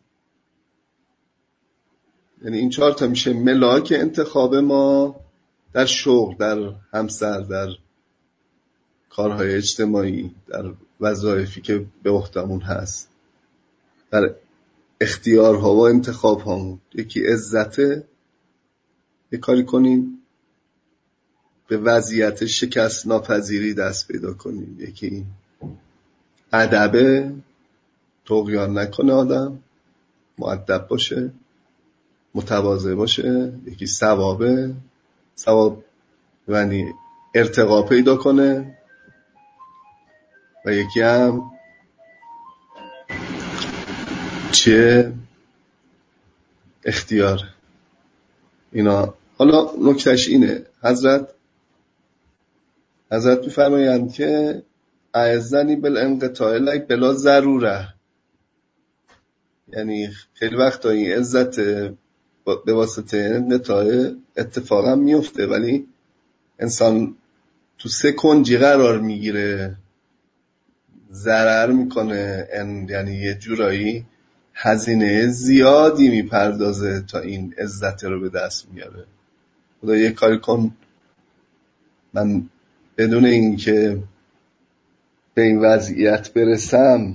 یعنی این 4 تا میشه ملاک انتخاب ما در شغل، در همسر، در کارهای اجتماعی، در وظایفی که به عهدمون هست، در اختیارها و انتخاب هامون. یکی عزته، یه کاری کنیم به وضعیت شکست ناپذیری دست پیدا کنیم. یکی ادبه، طغیان نکنه آدم، مؤدب باشه، متواضع باشه. یکی ثوابه، ثواب یعنی ارتقا پیدا کنه. و یکی هم چه اختیار. اینا حالا نکتهش اینه، حضرت میفرمایند که اعزنی بالانقطاع لک بلا ضروره. یعنی خیلی وقتا این عزت به واسطه انقطاع اتفاقا میفته، ولی انسان تو سکنجی قرار میگیره، ضرر میکنه، یعنی یه جورایی هزینه زیادی میپردازه تا این عزت رو به دست میاره. خدا یه کاری کن من بدون این که به این وضعیت برسم،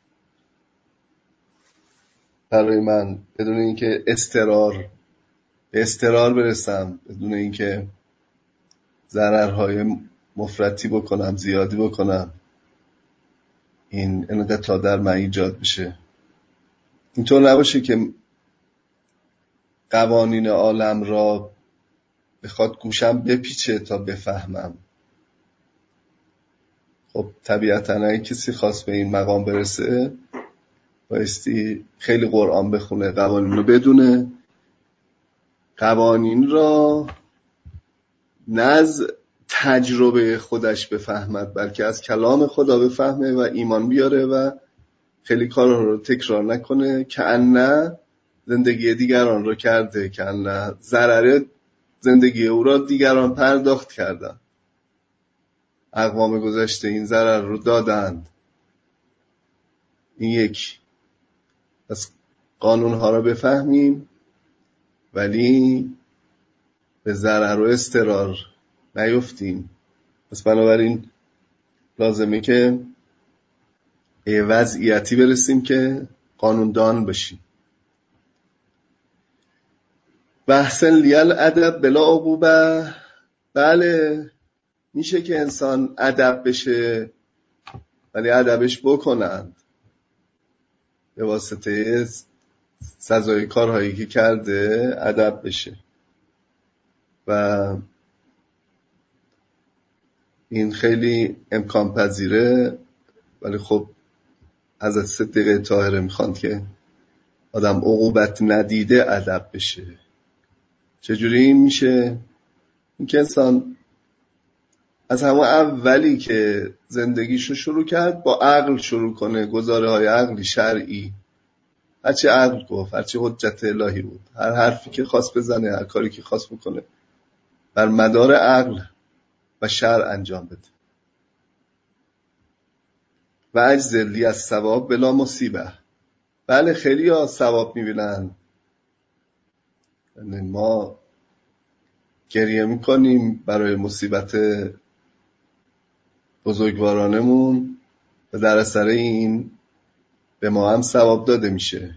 برای من بدون این که به استقرار برسم، بدون این که ضررهای مفرطی بکنم، زیادی بکنم، این انقطاع در من ایجاد بشه. اینطور نباشه که قوانین عالم را بخواد گوشم بپیچه تا بفهمم. خب طبیعتاً اگه کسی خواست به این مقام برسه بایستی خیلی قرآن بخونه، قوانین رو بدونه، قوانین را نه از تجربه خودش بفهمد بلکه از کلام خدا بفهمه و ایمان بیاره و خیلی کارها رو تکرار نکنه که نه زندگی دیگران رو کرده، که نه ضرر زندگی او را دیگران پرداخت کردن. اقوام گذشته این ضرر رو دادند. این یک، از قانونها رو بفهمیم ولی به ضرر و اضطرار نیفتیم. پس بنابراین لازمه که به وضعیتی برسیم که قانوندان بشیم. بحثن لیل ادب بلا عقوبه. بله میشه که انسان ادب بشه ولی ادبش بکنند به واسطه سزای کارهایی که کرده ادب بشه و این خیلی امکان پذیره. ولی خب حضرت صدیقه طاهره میخواند که آدم عقوبت ندیده ادب بشه. چجوری این میشه؟ این که انسان از همون اولی که زندگیشو شروع کرد با عقل شروع کنه، گزاره های عقلی شرعی، هرچی عقل گفت، هرچی حجت الهی بود، هر حرفی که خواست بزنه، هر کاری که خواست بکنه بر مدار عقل و شرع انجام بده. و اجزلی از ثواب بلا مصیبه. بله خیلی ها ثواب میبینن، یعنی ما گریه میکنیم برای مصیبت بزرگوارانمون و در اثر این به ما هم ثواب داده میشه.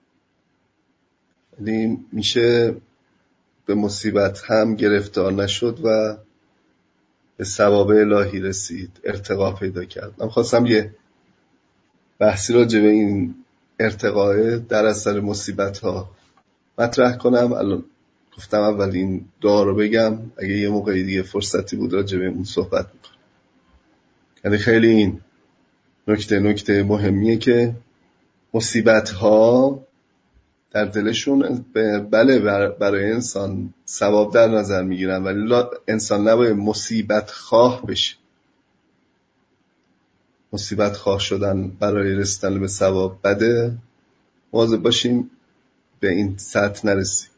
یعنی میشه به مصیبت هم گرفتار نشد و به ثواب الهی رسید، ارتقا پیدا کرد. من خواستم یه بحثی راجع به این ارتقاء در اثر مصیبت ها مطرح کنم. الان گفتم اول این دعا رو بگم، اگه یه موقعی دیگه فرصتی بود راجع به اون صحبت میکنم. یعنی خیلی این نکته مهمیه که مصیبت ها در دلشون بله برای انسان ثواب در نظر میگیرن، ولی انسان نباید مصیبت خواه بشه. مصیبت خواه شدن برای رسیدن به ثواب بده. مواظب باشیم به این سطح نرسیم.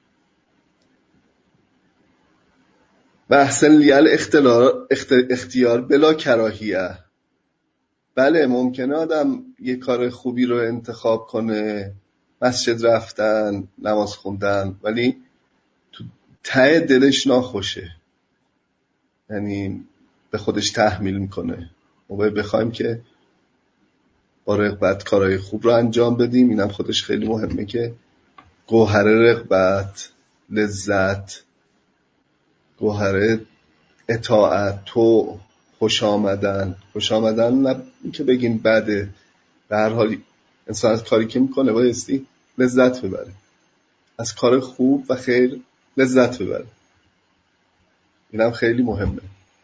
و احسن لیل اختیار بلا کراهیه. بله ممکنه آدم یه کار خوبی رو انتخاب کنه، مسجد رفتن، نماز خوندن، ولی تو ته دلش ناخوشه، یعنی به خودش تحمیل میکنه. ما باید بخوایم که با رغبت کارهای خوب رو انجام بدیم. اینم خودش خیلی مهمه که گوهر رغبت، لذت، گوهر اطاعت، تو خوش آمدن نه که بگیم بده، به هر حال انسان از کاری که میکنه بایستی لذت ببره، از کار خوب و خیر لذت ببره. اینم خیلی مهمه.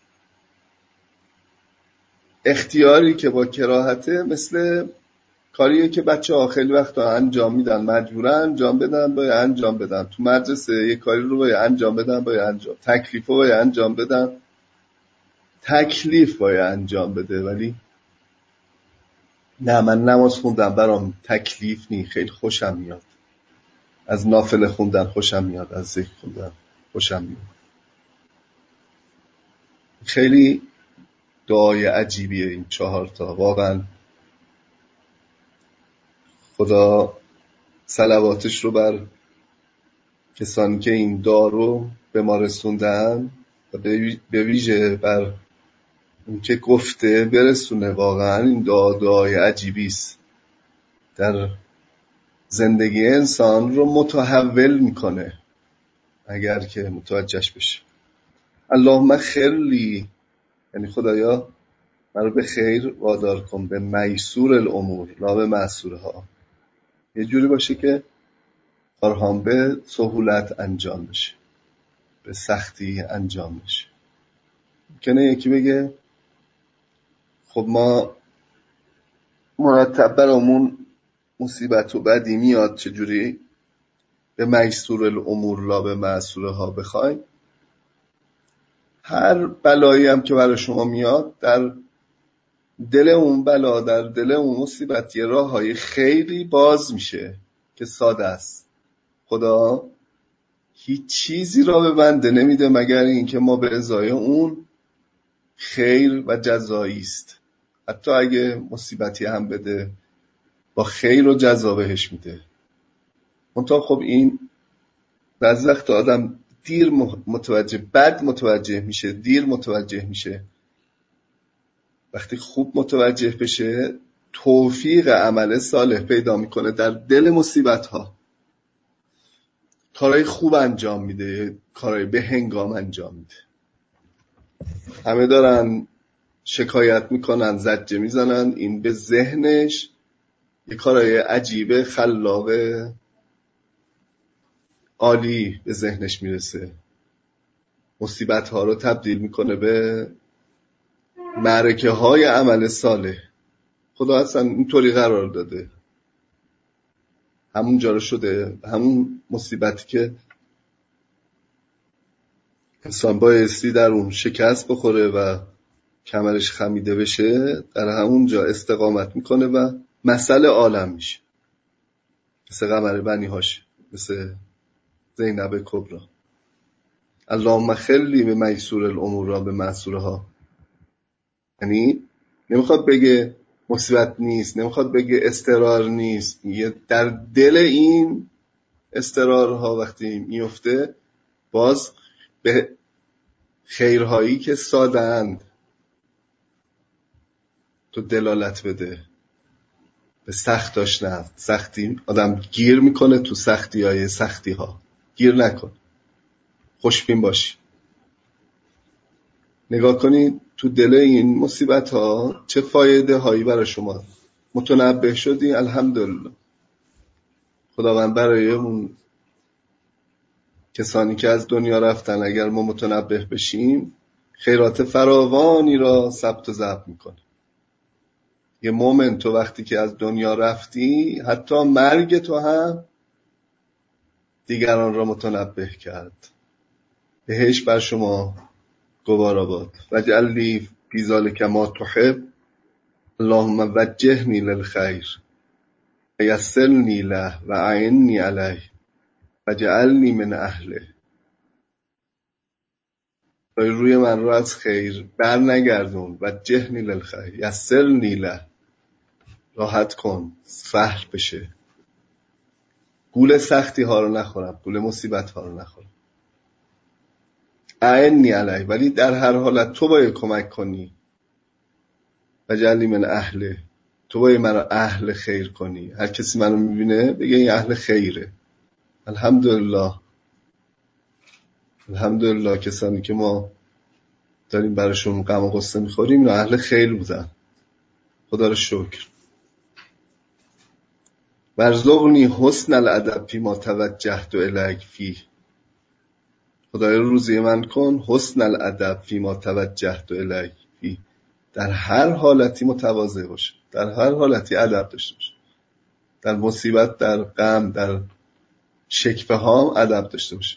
اختیاری که با کراهته مثل کاریه که بچه‌ها خیلی وقتا انجام میدن، مجبورن انجام بدن، باید انجام بدن. تو مدرسه یه کاری رو باید انجام بدن، باید انجام، تکلیف رو باید انجام بدن، تکلیف باید انجام بده. ولی نه، من نماز خوندم برام تکلیف نی، خیلی خوشم میاد از نافله خوندن، خوشم میاد از ذکر خوندن، خوشم میاد. خیلی دعای عجیبیه این 4 تا. واقعا خدا صلواتش رو بر کسانی که این دعا رو به ما رسوندن و به ویژه بر اون که گفته برسونه. واقعا این دعای عجیبی است، در زندگی انسان رو متحول میکنه اگر که متوجهش بشه. اللهم خیرلی، یعنی خدایا منو به خیر وادار کن، به میسور الامور لا به معسورها. یه جوری باشه که کارهام به سهولت انجام بشه، به سختی انجام بشه. ممکنه یکی بگه خب ما مرتب برامون مصیبت و بدی میاد، چجوری به میسور الامور لا به معسورها بخوایم؟ هر بلایی هم که برای شما میاد، در دل اون بلا، در دل اون مصیبت یه راه های خیلی باز میشه که ساده است. خدا هیچ چیزی را به بنده نمیده مگر اینکه ما به ازای اون خیر و جزایی است. حتی اگه مصیبتی هم بده، با خیر و جزا بهش میده. منتها خب این بعضی وقت آدم دیر متوجه، بد متوجه میشه، دیر متوجه میشه. وقتی خوب متوجه بشه، توفیق عمل صالح پیدا میکنه در دل مصیبت ها. کارهای خوب انجام میده، کارهای به هنگام انجام میده. همه دارن شکایت میکنن، زجه میزنن، این به ذهنش یه کارهای عجیبه، خلاقه، عالی به ذهنش میرسه. مصیبت ها رو تبدیل میکنه به معرکه های عمل صالح. خدا اصلا اینطوری قرار داده، همون جا شده. همون مصیبتی که انسان بایستی در اون شکست بخوره و کمرش خمیده بشه، در همون جا استقامت میکنه و مثل عالم میشه، مثل قمر بنی هاشم، مثل زینب کبرا. اللهم خلی به میسور الامور را به معسورها. یعنی نمیخواد بگه مصیبت نیست، نمیخواد بگه اضطرار نیست، میگه در دل این اضطرارها وقتی میفته، باز به خیرهایی که سادند تو دلالت بده. به سختاش نه. سختی آدم گیر میکنه، تو سختی های سختی ها گیر نکن، خوشبین باشی. نگاه کنید تو دل این مصیبت ها چه فایده هایی برای شما. متنبه شدی، الحمدلله. خداوند برای اون کسانی که از دنیا رفتن، اگر ما متنبه بشیم، خیرات فراوانی را ثبت و ضبط میکنه. یه مومن تو وقتی که از دنیا رفتی، حتی مرگ تو هم دیگران را متنبه کرد. بهش بر شما گوارا باد. وجعل لی فی ذلک ما تحب اللهم وجهنی للخیر و یسرنی له و اعنی علیه وجعلنی من اهله. روی من رو از خیر بر نگردون. وجهنی للخیر، یسرنی له، راحت کن، سهل بشه، گول سختی ها رو نخورم، گول مصیبت ها رو نخورم. اعنی علیه، ولی در هر حالت تو باید کمک کنی. وجعلنی من اهله، تو باید من رو اهل خیر کنی. هر کسی منو میبینه بگه این اهل خیره. الحمدلله، الحمدلله کسانی که ما داریم براشون غم و غصه میخوریم اینا اهل خیر بودن. خدا رو شکر. ورزقنی حسن الادب فیما توجهت الیک فیه. خدای روزی من کن حسن الادب فیما توجهت الیک فیه. در هر حالتی متواضع باشه، در هر حالتی ادب داشته باشه، در مصیبت، در غم، در شکوه ها ادب داشته باشه.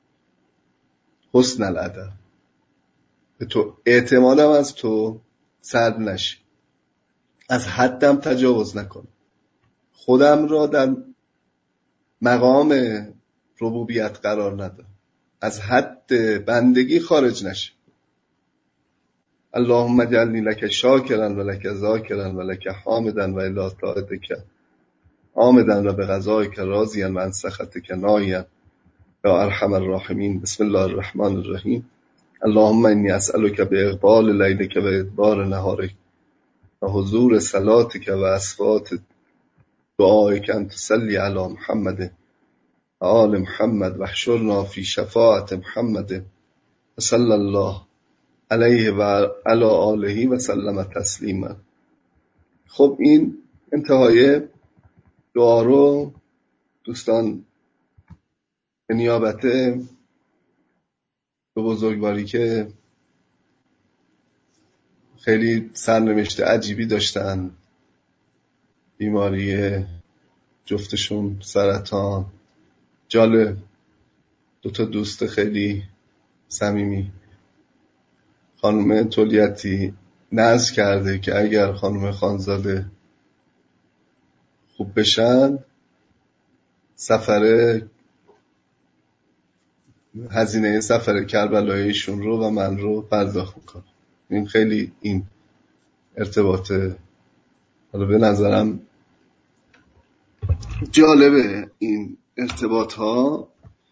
حسن الادب. به تو اعتمادم از تو سرد نشه، از حدم تجاوز نکن، خودم را در مقام ربوبیت قرار نده، از حد بندگی خارج نشه. اللهم اجعلنی لک شاکرا و لک ذاکرا و لک حامدا و الی طاعتک حامدا و بقضایک راضیا و عن سخطک ناهیا یا ارحم الراحمین. بسم الله الرحمن الرحیم. اللهم انی اسألک باقبال لیلک و ادبار نهارک و حضور صلاتک و اصوات دعایک ان تصلی علی محمد و آل محمد و احشرنا فی شفاعت محمد و صلی الله علیه و علی آله و سلم تسلیما. خب این انتهای دعا رو دوستان به نیابت به بزرگواری که خیلی سرنوشت عجیبی داشتن، بیماری جفتشون سرطان، جالب، دوتا دوست خیلی صمیمی، خانم تولیتی نذر کرده که اگر خانم خانزاده خوب بشن هزینه سفر کربلاییشون رو و من رو پرداخت میکنه. این خیلی این ارتباطه، حالا به نظرم جالبه این ارتباط ها.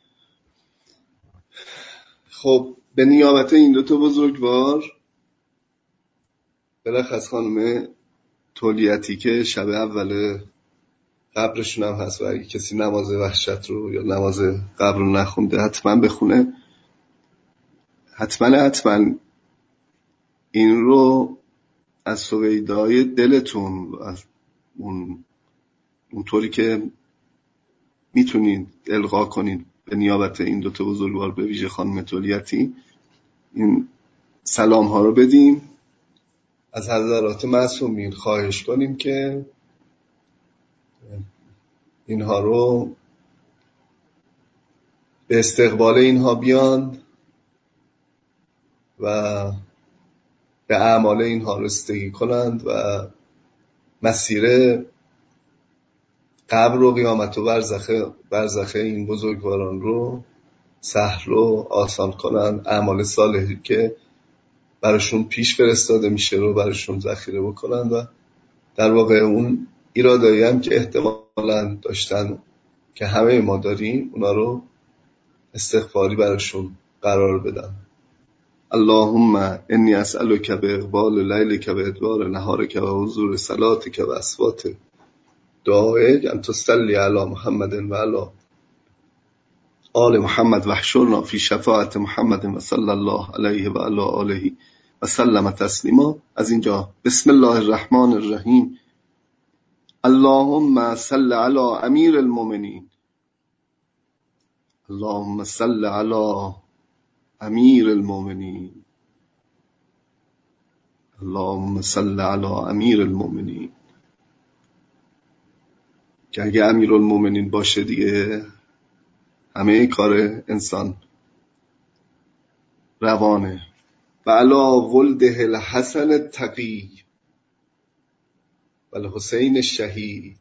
خب به نیابت این دوتا بزرگوار، بلخص خانم تولیتی که شب اول قبرشون هم هست و اگه کسی نماز وحشت رو یا نماز قبر رو نخونده حتما بخونه. حتما این رو از سویدای دلتون، از اونطوری که میتونید القا کنید به نیابت این دوتا بزرگوار، به ویژه خانم تولیتی، این سلام ها رو بدیم. از حضرات معصومین خواهش کنیم که اینها رو به استقبال اینها بیان و به اعمال اینها رسیدگی کنند و مسیر قبر و قیامت و برزخ این بزرگواران رو سهل و آسان کنند. اعمال صالحی که براشون پیش فرستاده میشه رو براشون ذخیره بکنند و در واقع اون ایرادایی هم که احتمالاً داشتن که همه ما داریم اونا رو استغفاری براشون قرار بدن. اللهم انی اسألک باقبال لیلک و ادبار نهارک و حضور صلاتک و اصوات دعایک ان تصلی علی محمد و علی آل محمد و احشرنا فی شفاعت محمد و صلی الله علیه و علی آله و سلم تسلیما. از اینجا بسم الله الرحمن الرحیم. اللهم صل علی امیر المؤمنین. اللهم صل علی امیر المؤمنین. اللهم صل علی امیر المؤمنین. که اگه امیر المؤمنین باشه دیگه همه کار انسان روانه. و علا ولده الحسن التقی و الحسین الشهید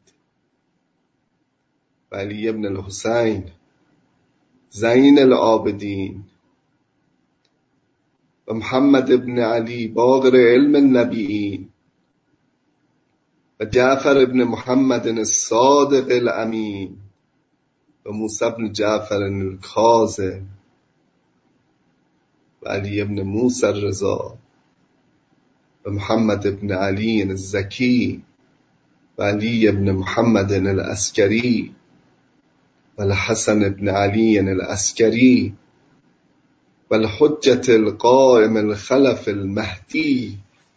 و علی ابن الحسین زین العابدین و محمد ابن علی باقر علم النبیین و جعفر ابن محمد الصادق الامین و موسی ابن جعفر الکاظم و علی ابن موسی الرضا و محمد ابن علی الزکی و علی ابن محمد العسکری و الحسن ابن علی العسکری و الحجة القائم الخلف المهدی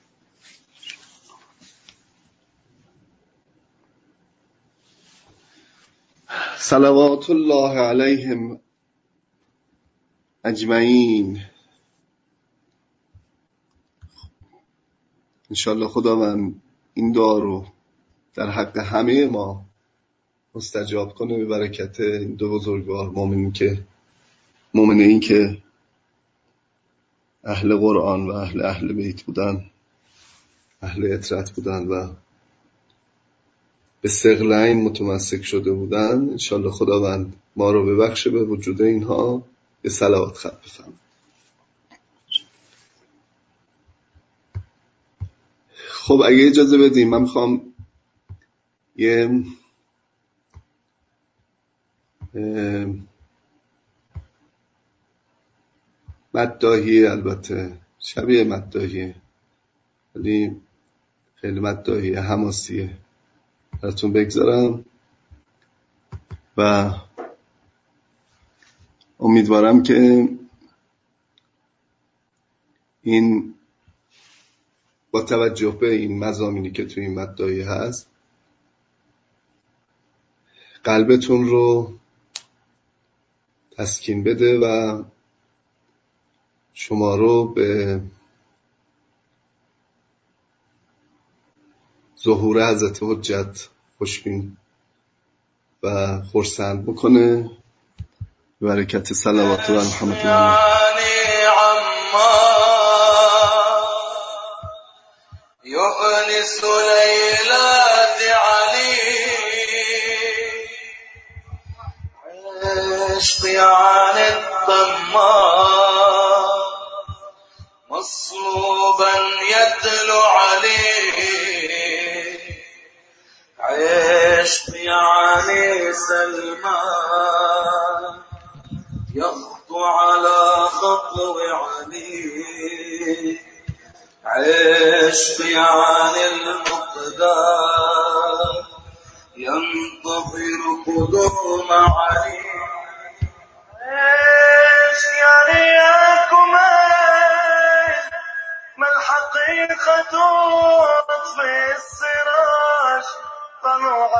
صلوات الله علیهم اجمعین. انشالله خداوند این دعا رو در حق همه ما مستجاب کنه به برکت این دو بزرگوار، مؤمنین که اهل قرآن و اهل بیت بودن، اهل اطرت بودن و به ثقلین متمسک شده بودن. انشالله خداوند ما رو ببخشه، به وجود اینها به صلوات ختم بفرمایید. خب اگه اجازه بدیم من میخوام یه مداحی، البته شبیه مداحیه ولی خیلی مداحی حماسیه براتون بگذارم و امیدوارم که این با توجه به این مضامینی که توی این مداحی هست قلبتون رو تسکین بده و شما رو به ظهور حضرت حجت خوشبین و خرسند بکنه به برکت صلوات و محمد يؤنس ليلات علي عشقي عن الطماع مصلوبا يتلو عليه عشقي عن سلمان يخطو على خطو علي عشقي عن المقدار ينتظر قدوم علي عشقي عليكم ما الحقيقة في السراج طلوع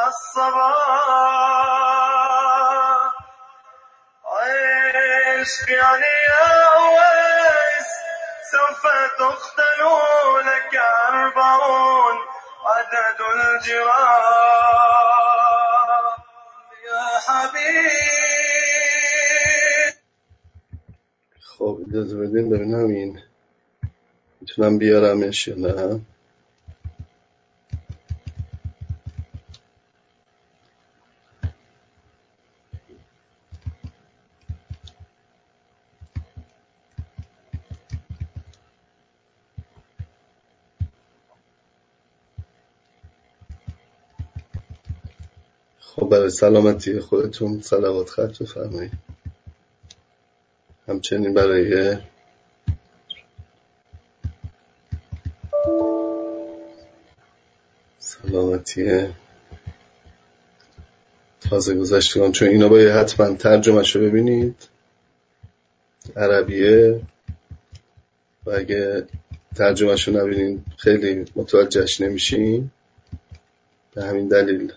الصباح عشقي علي يا أويس سوف تختل لك 40 عدد الجراح يا حبيب. خب اجازه بدین ببینم این میتونم بیارمش یا نه. خب برای سلامتی خودتون صلوات ختم بفرمایید، همچنین برای سلامتی تازه گذشتگان، چون اینا باید حتما ترجمه‌شو ببینید عربیه و اگه ترجمه‌شو نبینید خیلی متوجهش نمیشین. به همین دلیل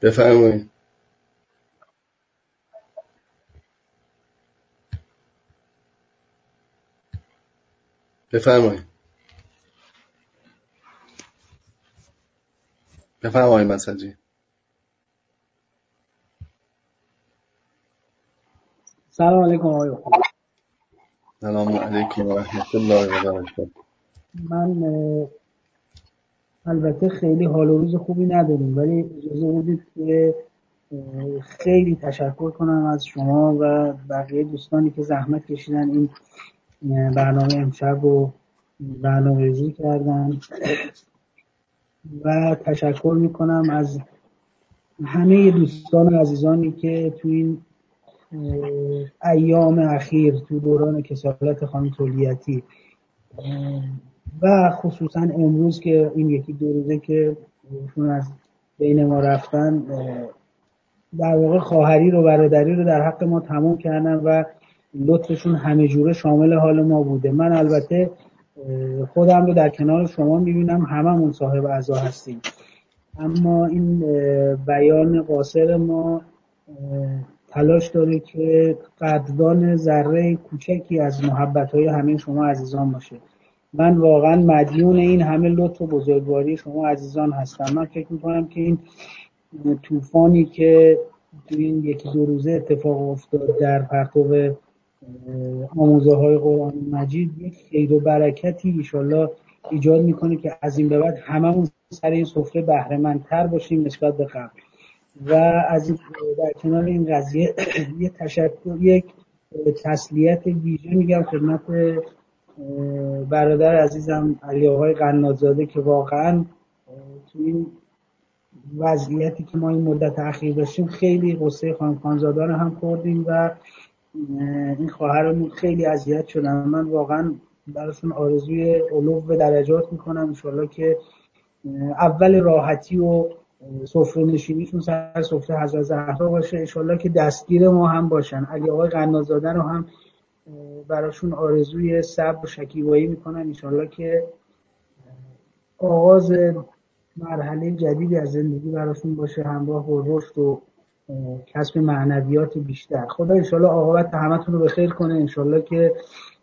بفرمایید. بفرمایید. بفرمایید مسجدی. سلام علیکم آقای خوب. سلام علیکم و رحمت الله و برکاته. من البته خیلی حال و روز خوبی نداریم، ولی اجازه بدید که خیلی تشکر کنم از شما و بقیه دوستانی که زحمت کشیدن این برنامه امشب رو برنامه‌ریزی کردن و تشکر میکنم از همه دوستان و عزیزانی که تو این ایام اخیر تو دوران کسالت خانم تولیتی و خصوصا امروز که این یکی دو روزه که ایشون از بین ما رفتن، در واقع خواهری رو برادری رو در حق ما تمام کردن و لطفشون همه جوره شامل حال ما بوده. من البته خودم رو در کنار شما میبینم، هممون صاحب عزا هستیم، اما این بیان قاصر ما تلاش داره که قدردان ذره کوچکی از محبت‌های همه شما عزیزان باشه. من واقعا مدیون این همه لطف و بزرگواری شما عزیزان هستم. من فکر میکنم که این طوفانی که تو این یکی دو روزه اتفاق افتاد در پرتو آموزه های قرآن مجید یک خیر و برکتی انشالله ایجاد میکنه که از این به بعد هممون سر این سفره بهره مندتر باشیم نسبت به قبل. و از در کنار این قضیه یک تشکر، یک تسلیت ویژه میگم خدمت برادر عزیزم علی آقای قنادزاده که واقعا تو این وضعیتی که ما این مدت اخیر داشتیم خیلی قصه خانم خانزاده رو هم خوردیم و این خواهرمون خیلی اذیت شدن. من واقعا براشون آرزوی علو به درجات میکنم، انشالله که اول راحتی و سفره نشینیشون سر سفره حضرت زهرا باشه، انشالله که دستگیر ما هم باشن. علی آقای قنادزاده رو هم براشون آرزوی صبر و شکیبایی میکنم، انشالله که آغاز مرحله جدیدی از زندگی براشون باشه، همراه با رشد و کسب معنویات بیشتر. خدا انشالله عاقبت همتون رو بخیر کنه، انشالله که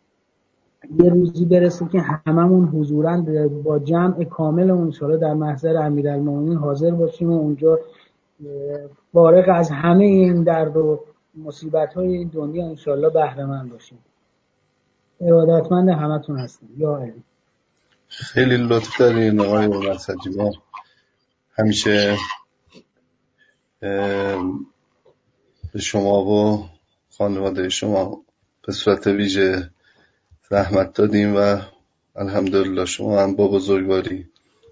یه روزی برسه که هممون حضوراً با جمع کاملمون انشالله در محضر امیرالمومنین حاضر باشیم و اونجا فارغ از همه این درد و مصیبت‌های این دنیا انشالله بهره مند باشیم. ارادتمند همتون هستم. یا علی. خیلی لطف دارین آقای مسجدی. ما همیشه به شما و خانواده شما به صورت ویژه رحمت دادیم و الحمدلله شما هم با بزرگواری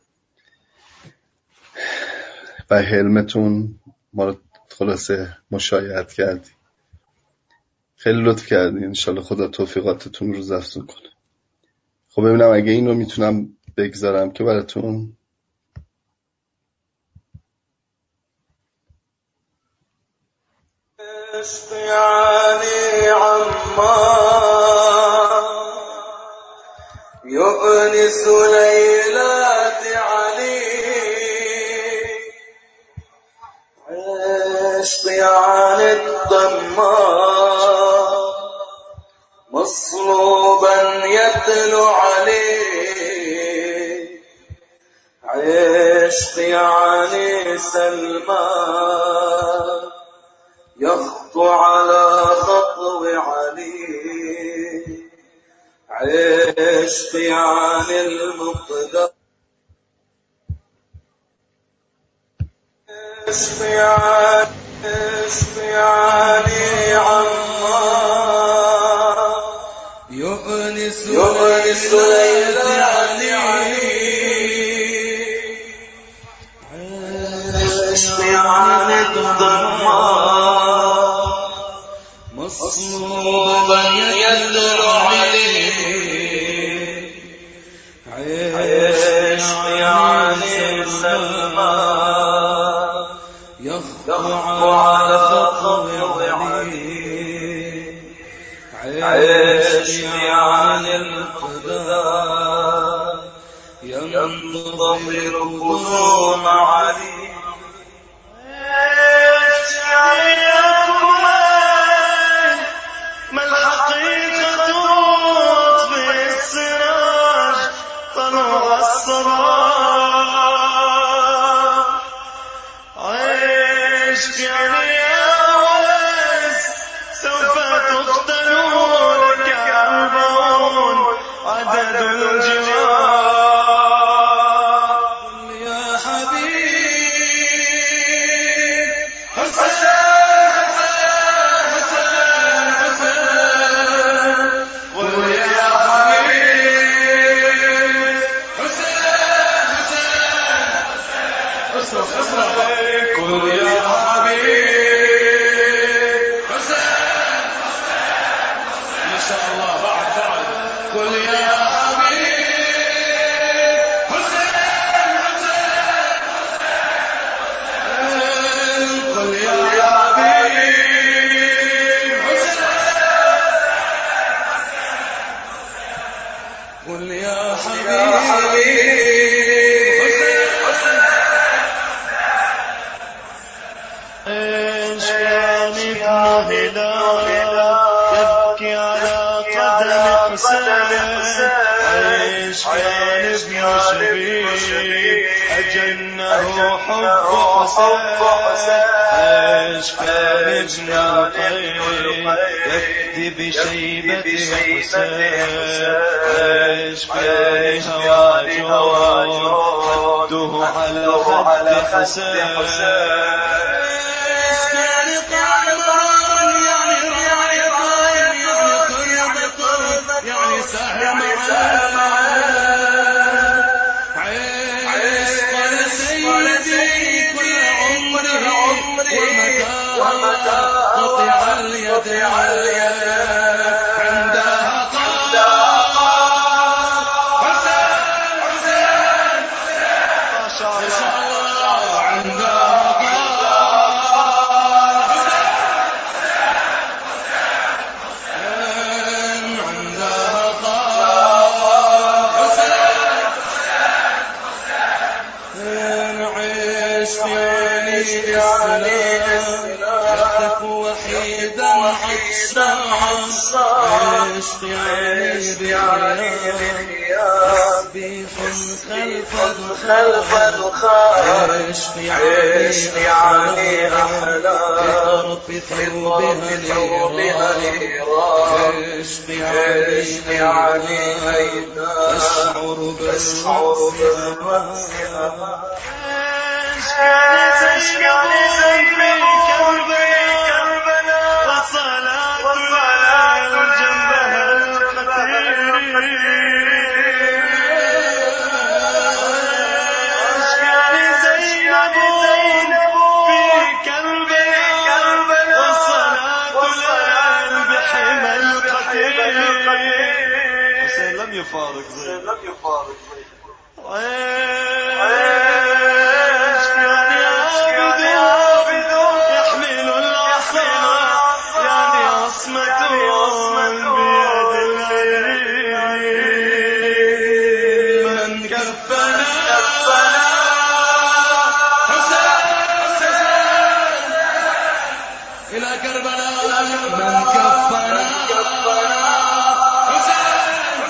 و حلمتون ما رو خلاصه مشایعت کردی. خیلی لطف کردین. انشالله خدا توفیقاتتون رو افزون کنه. خب ببینم اگه این رو میتونم بگذارم که براتون استعاني عما يؤنس ليلات علي عشقي عن الضمار مصلوبا يتلو عليه عشقي عن سلمان يخطو على خطو علي عشقي عن المقدار عشقي عني عمار يؤنس ليلى علي عشقي عن الضمار مصلوبا يدلو عليه عشقي عن سلمان يخطو على خطو علي عشقي عن القدار ينتظر قدوم علي اشفعني يا ويس سوف تقتلون كأربعون عدد الجوار يا حبيب حسين حسين حسين قل يا حبيب حسين حسين اسرع قل يا حبيب حسين ما شاء الله بعد قل يا حبيب حسين قل يا حبيب حسين قل يا حبيب ايش كان ابن هلال يبكي على قدم حسين ايش كان ابن شبيب اجنه حب حسين ايش كان ابن القيم يفدي بشيبته حسين ايش كان هواجر حده على خد حسين يعني سهم عشق سيدي كل عمري ومتى قطع اليد عندها قال حسين ما شاء الله عندها يقف وحيدا عطشان عشق يعني بخيار تسبيح خلف الخال عشق يعني أحلام بطرف ثوبها نيران عشق يعني تشعر بالرأس كان زينب في كربلاء وصلاة جنبها الخطير كان زينب في كربلاء وصلاة بحمى الخطير حسين لم يفارق زينب إلى كربلاء من كفنا حسين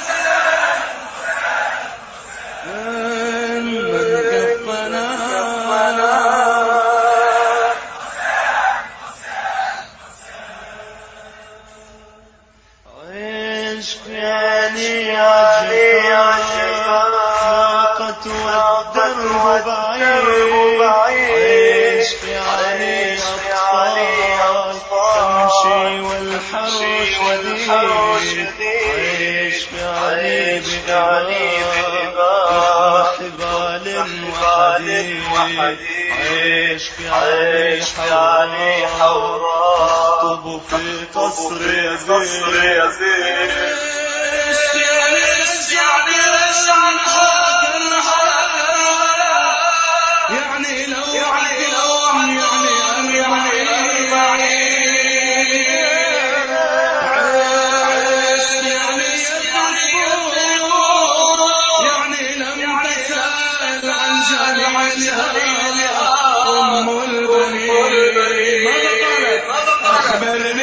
من كفنا عشق يعني عاشقا ناقة والدرب بعيد عشق يعني تمشي والحر شديد عشق يعني بحبال وحديد عشق يعني حوراء تخطب في قصر يزيد يعني لو أم البنين ماذا قالت أخبرني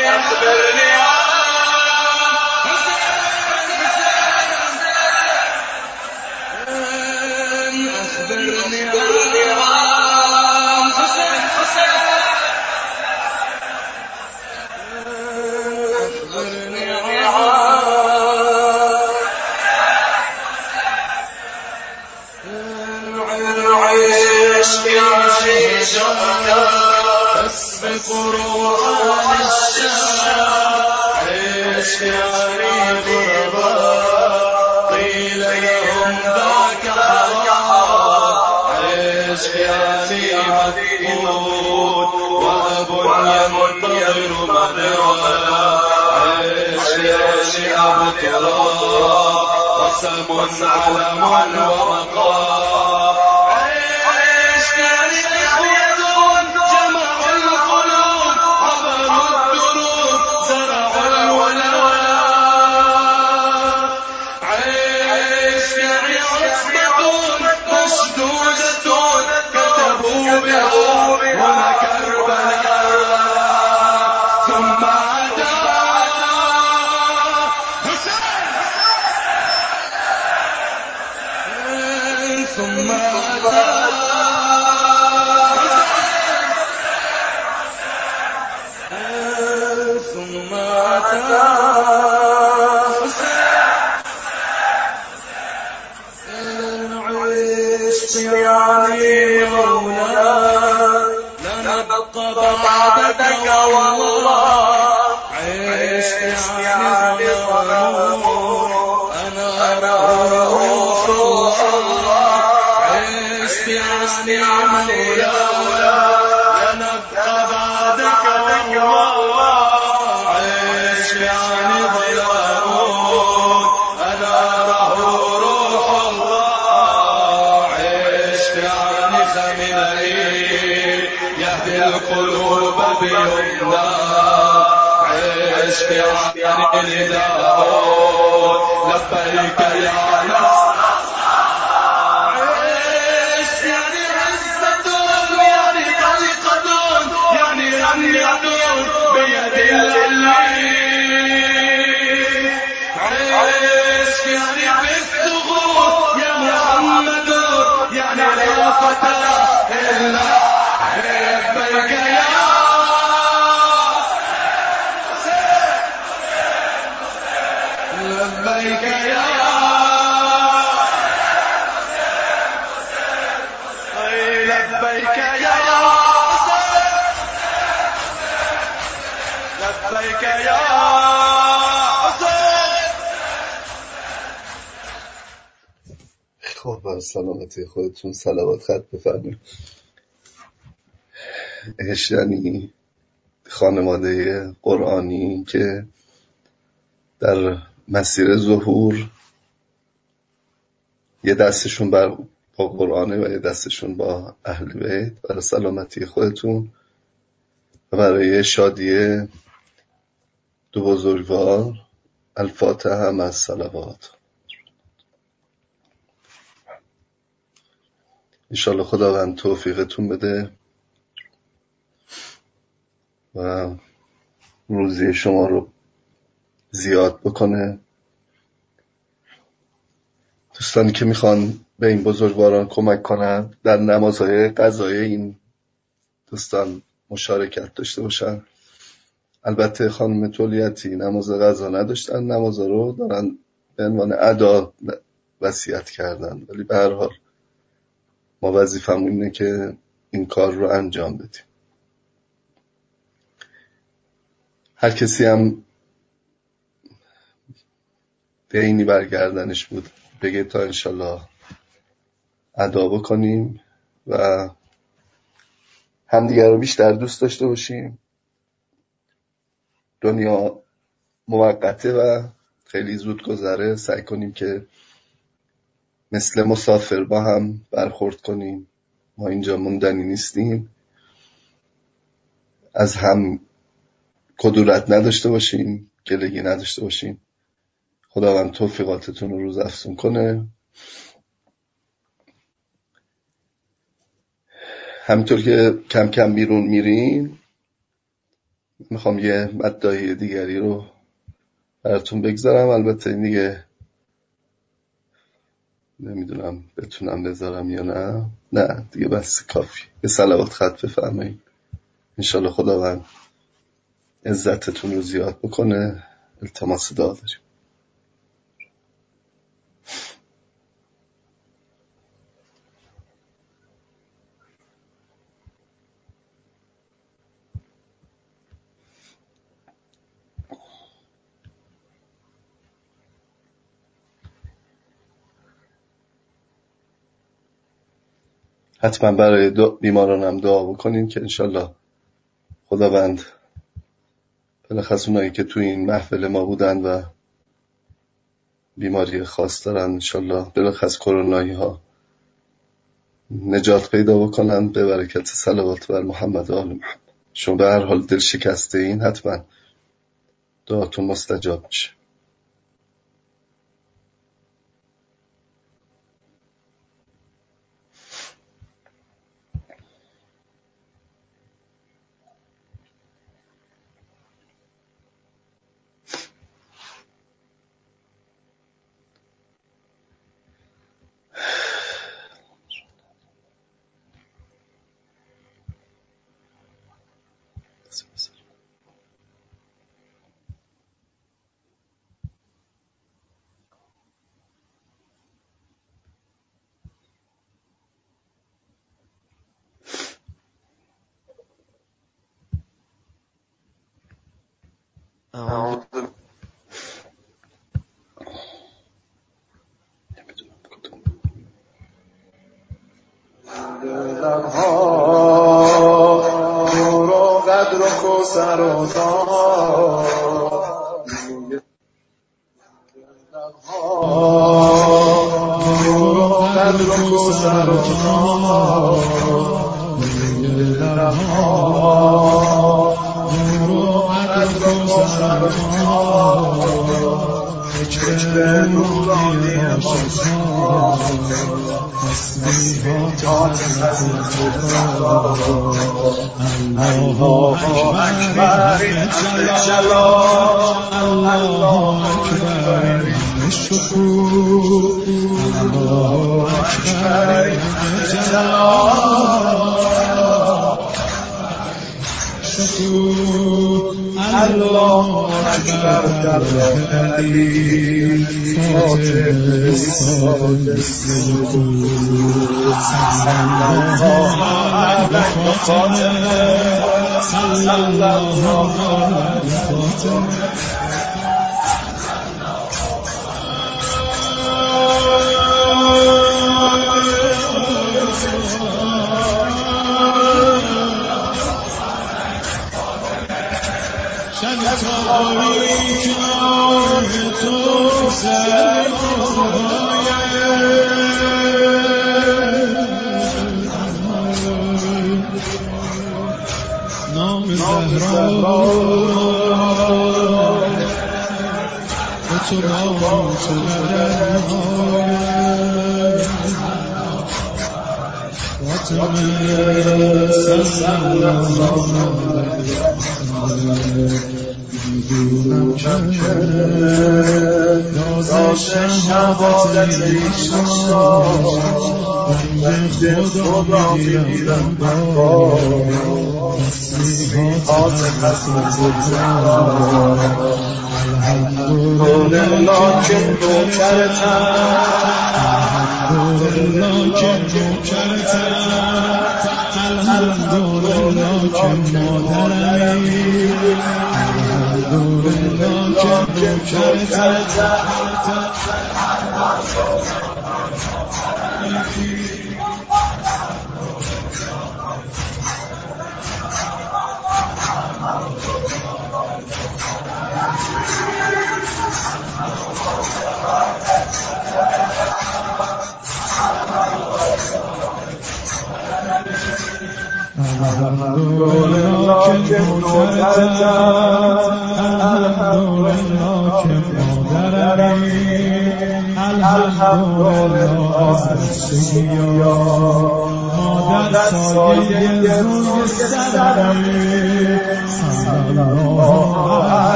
أخبرني يسبق روحان الشام عشق يعني غربا قيل لهم ذاك حرام عشق يعني مفقود وأب ينتظر مدرا عشق يعني أبو تراب قسم علم ومقام عشق يعني إخوة جمعوا القلوب عبروا الدروب زرعوا الولاء عشق يعني عصمة مشدودة كتبوا بها هنا كربلاء ثم عدا ثم أتى ثم أتى عشت يعني مولاي لنبقى بعدك والله عشت يعني ظلام أنا روح الله عشت يعني مولاي لنبقى بعدك والله عشت يعني ظلام أنا روح الله عشت يعني خمينئي يهدي القلوب بيمنى عشت يعني نداء لبيك يا نصر عشت يعني عزة يعني طريقة يعني رمية بيد العلي عشت يعني بالثغور يا محمد يعني لا فتى إلا لبيك يا لبيك يا لبيك يا لبيك يا خب بر سلامتی خودتون صلوات خط بفرمایید. عشق یعنی خانواده قرآنی که در مسیر ظهور یه دستشون با قرآنه و یه دستشون با اهل بیت. برای سلامتی خودتون و برای شادی دو بزرگوار الفاتحه مع الصلوات. انشالله خداوند توفیقتون بده و روزی شما رو زیاد بکنه. دوستانی که میخوان به این بزرگواران کمک کنن در نمازهای قضایی این دوستان مشارکت داشته باشن. البته خانم تولیتی نماز قضا نداشتن، نمازها رو دارن به عنوان ادا وصیت کردن، ولی به هر حال ما وظیفمون اینه که این کار رو انجام بدیم. هر کسی هم دینی برگردنش بود بگه تا انشالله ادا بکنیم و همدیگر رو بیشتر دوست داشته باشیم. دنیا موقته و خیلی زود گذره. سعی کنیم که مثل مسافر با هم برخورد کنیم. ما اینجا موندنی نیستیم. از هم کدورت نداشته باشیم، گلگی نداشته باشیم. خداوند توفیقاتتون رو روز افزون کنه. همینطور که کم کم بیرون میرین میخوام یه مداحی دیگری رو براتون بگذارم. البته این دیگه نمیدونم بتونم بذارم یا نه دیگه بس کافی. به صلوات خط بفرمایید. انشالله خداوند عزتتون رو زیاد بکنه. التماس دعا داریم. حتما برای بیمارانم دعا بکنین که انشالله خداوند بالاخص اونایی که تو این محفل ما بودن و بیماری خاص دارن انشالله بالاخص کرونایی ها نجات پیدا بکنن به برکت صلوات بر محمد و آل محمد. شما به هر حال دل شکسته این، حتما دعاتون مستجاب میشه.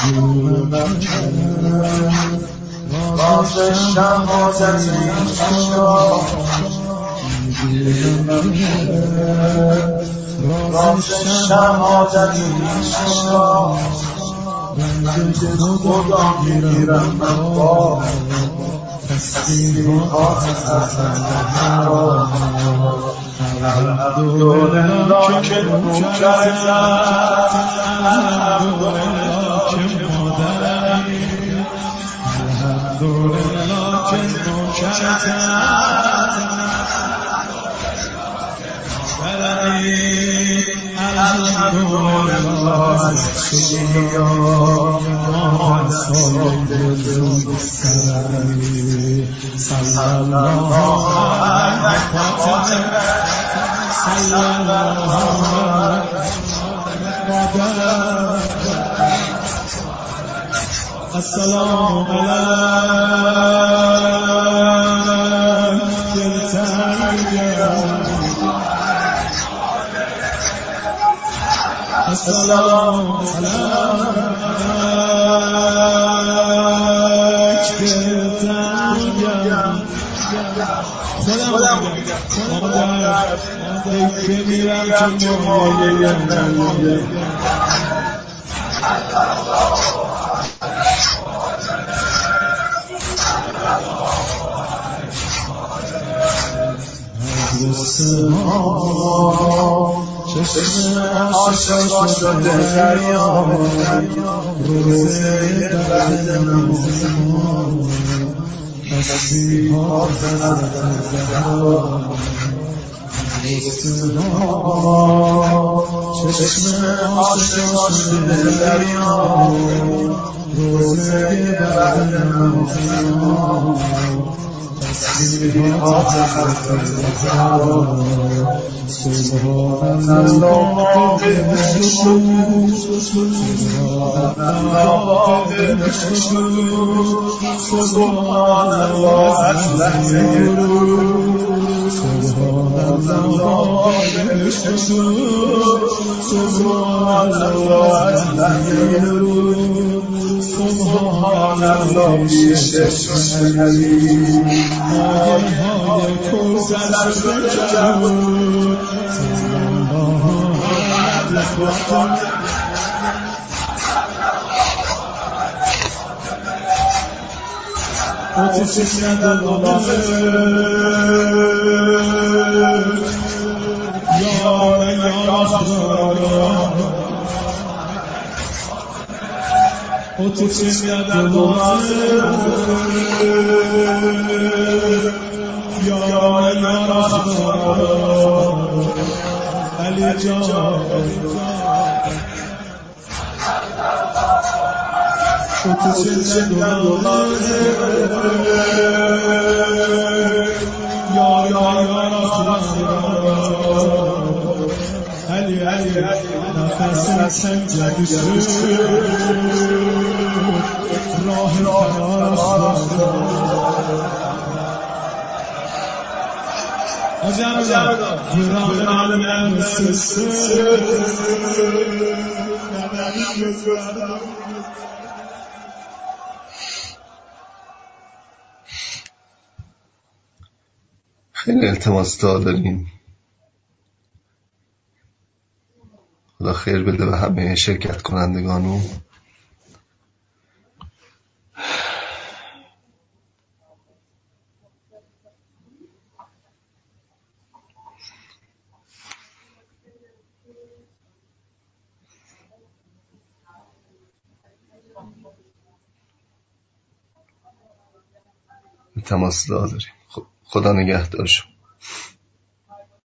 راز شهادت عشقا راز شهادت عشقا رنگ خدا میگیرم من با تسبیحات الحمدلله که نوکرتم الحمدلله که مادرمی الحمدلله که نوکرتم الحمدلله از شیعان سایه دل سرمی صلی الله علیه فاطمه صلی الله علیه السلام علیک السلام علیک دلتنگم خودم مادر بمیرم که مایه نمیه چشم عاشق شده دریا روزه درد نمازم تسبیحات حضرت زهرا چشم عاشق شده دریا روزه درد نمازم تسبیحات حضرت زهرا سبحان الله سبحان الله سبحان الله سبحان الله علی جان علی نفس سنجد راه فرار خیلی التماس داریم. خدا خیر بده به همه شرکت کنندگانو. التماس داریم. خدا نگهدار شما.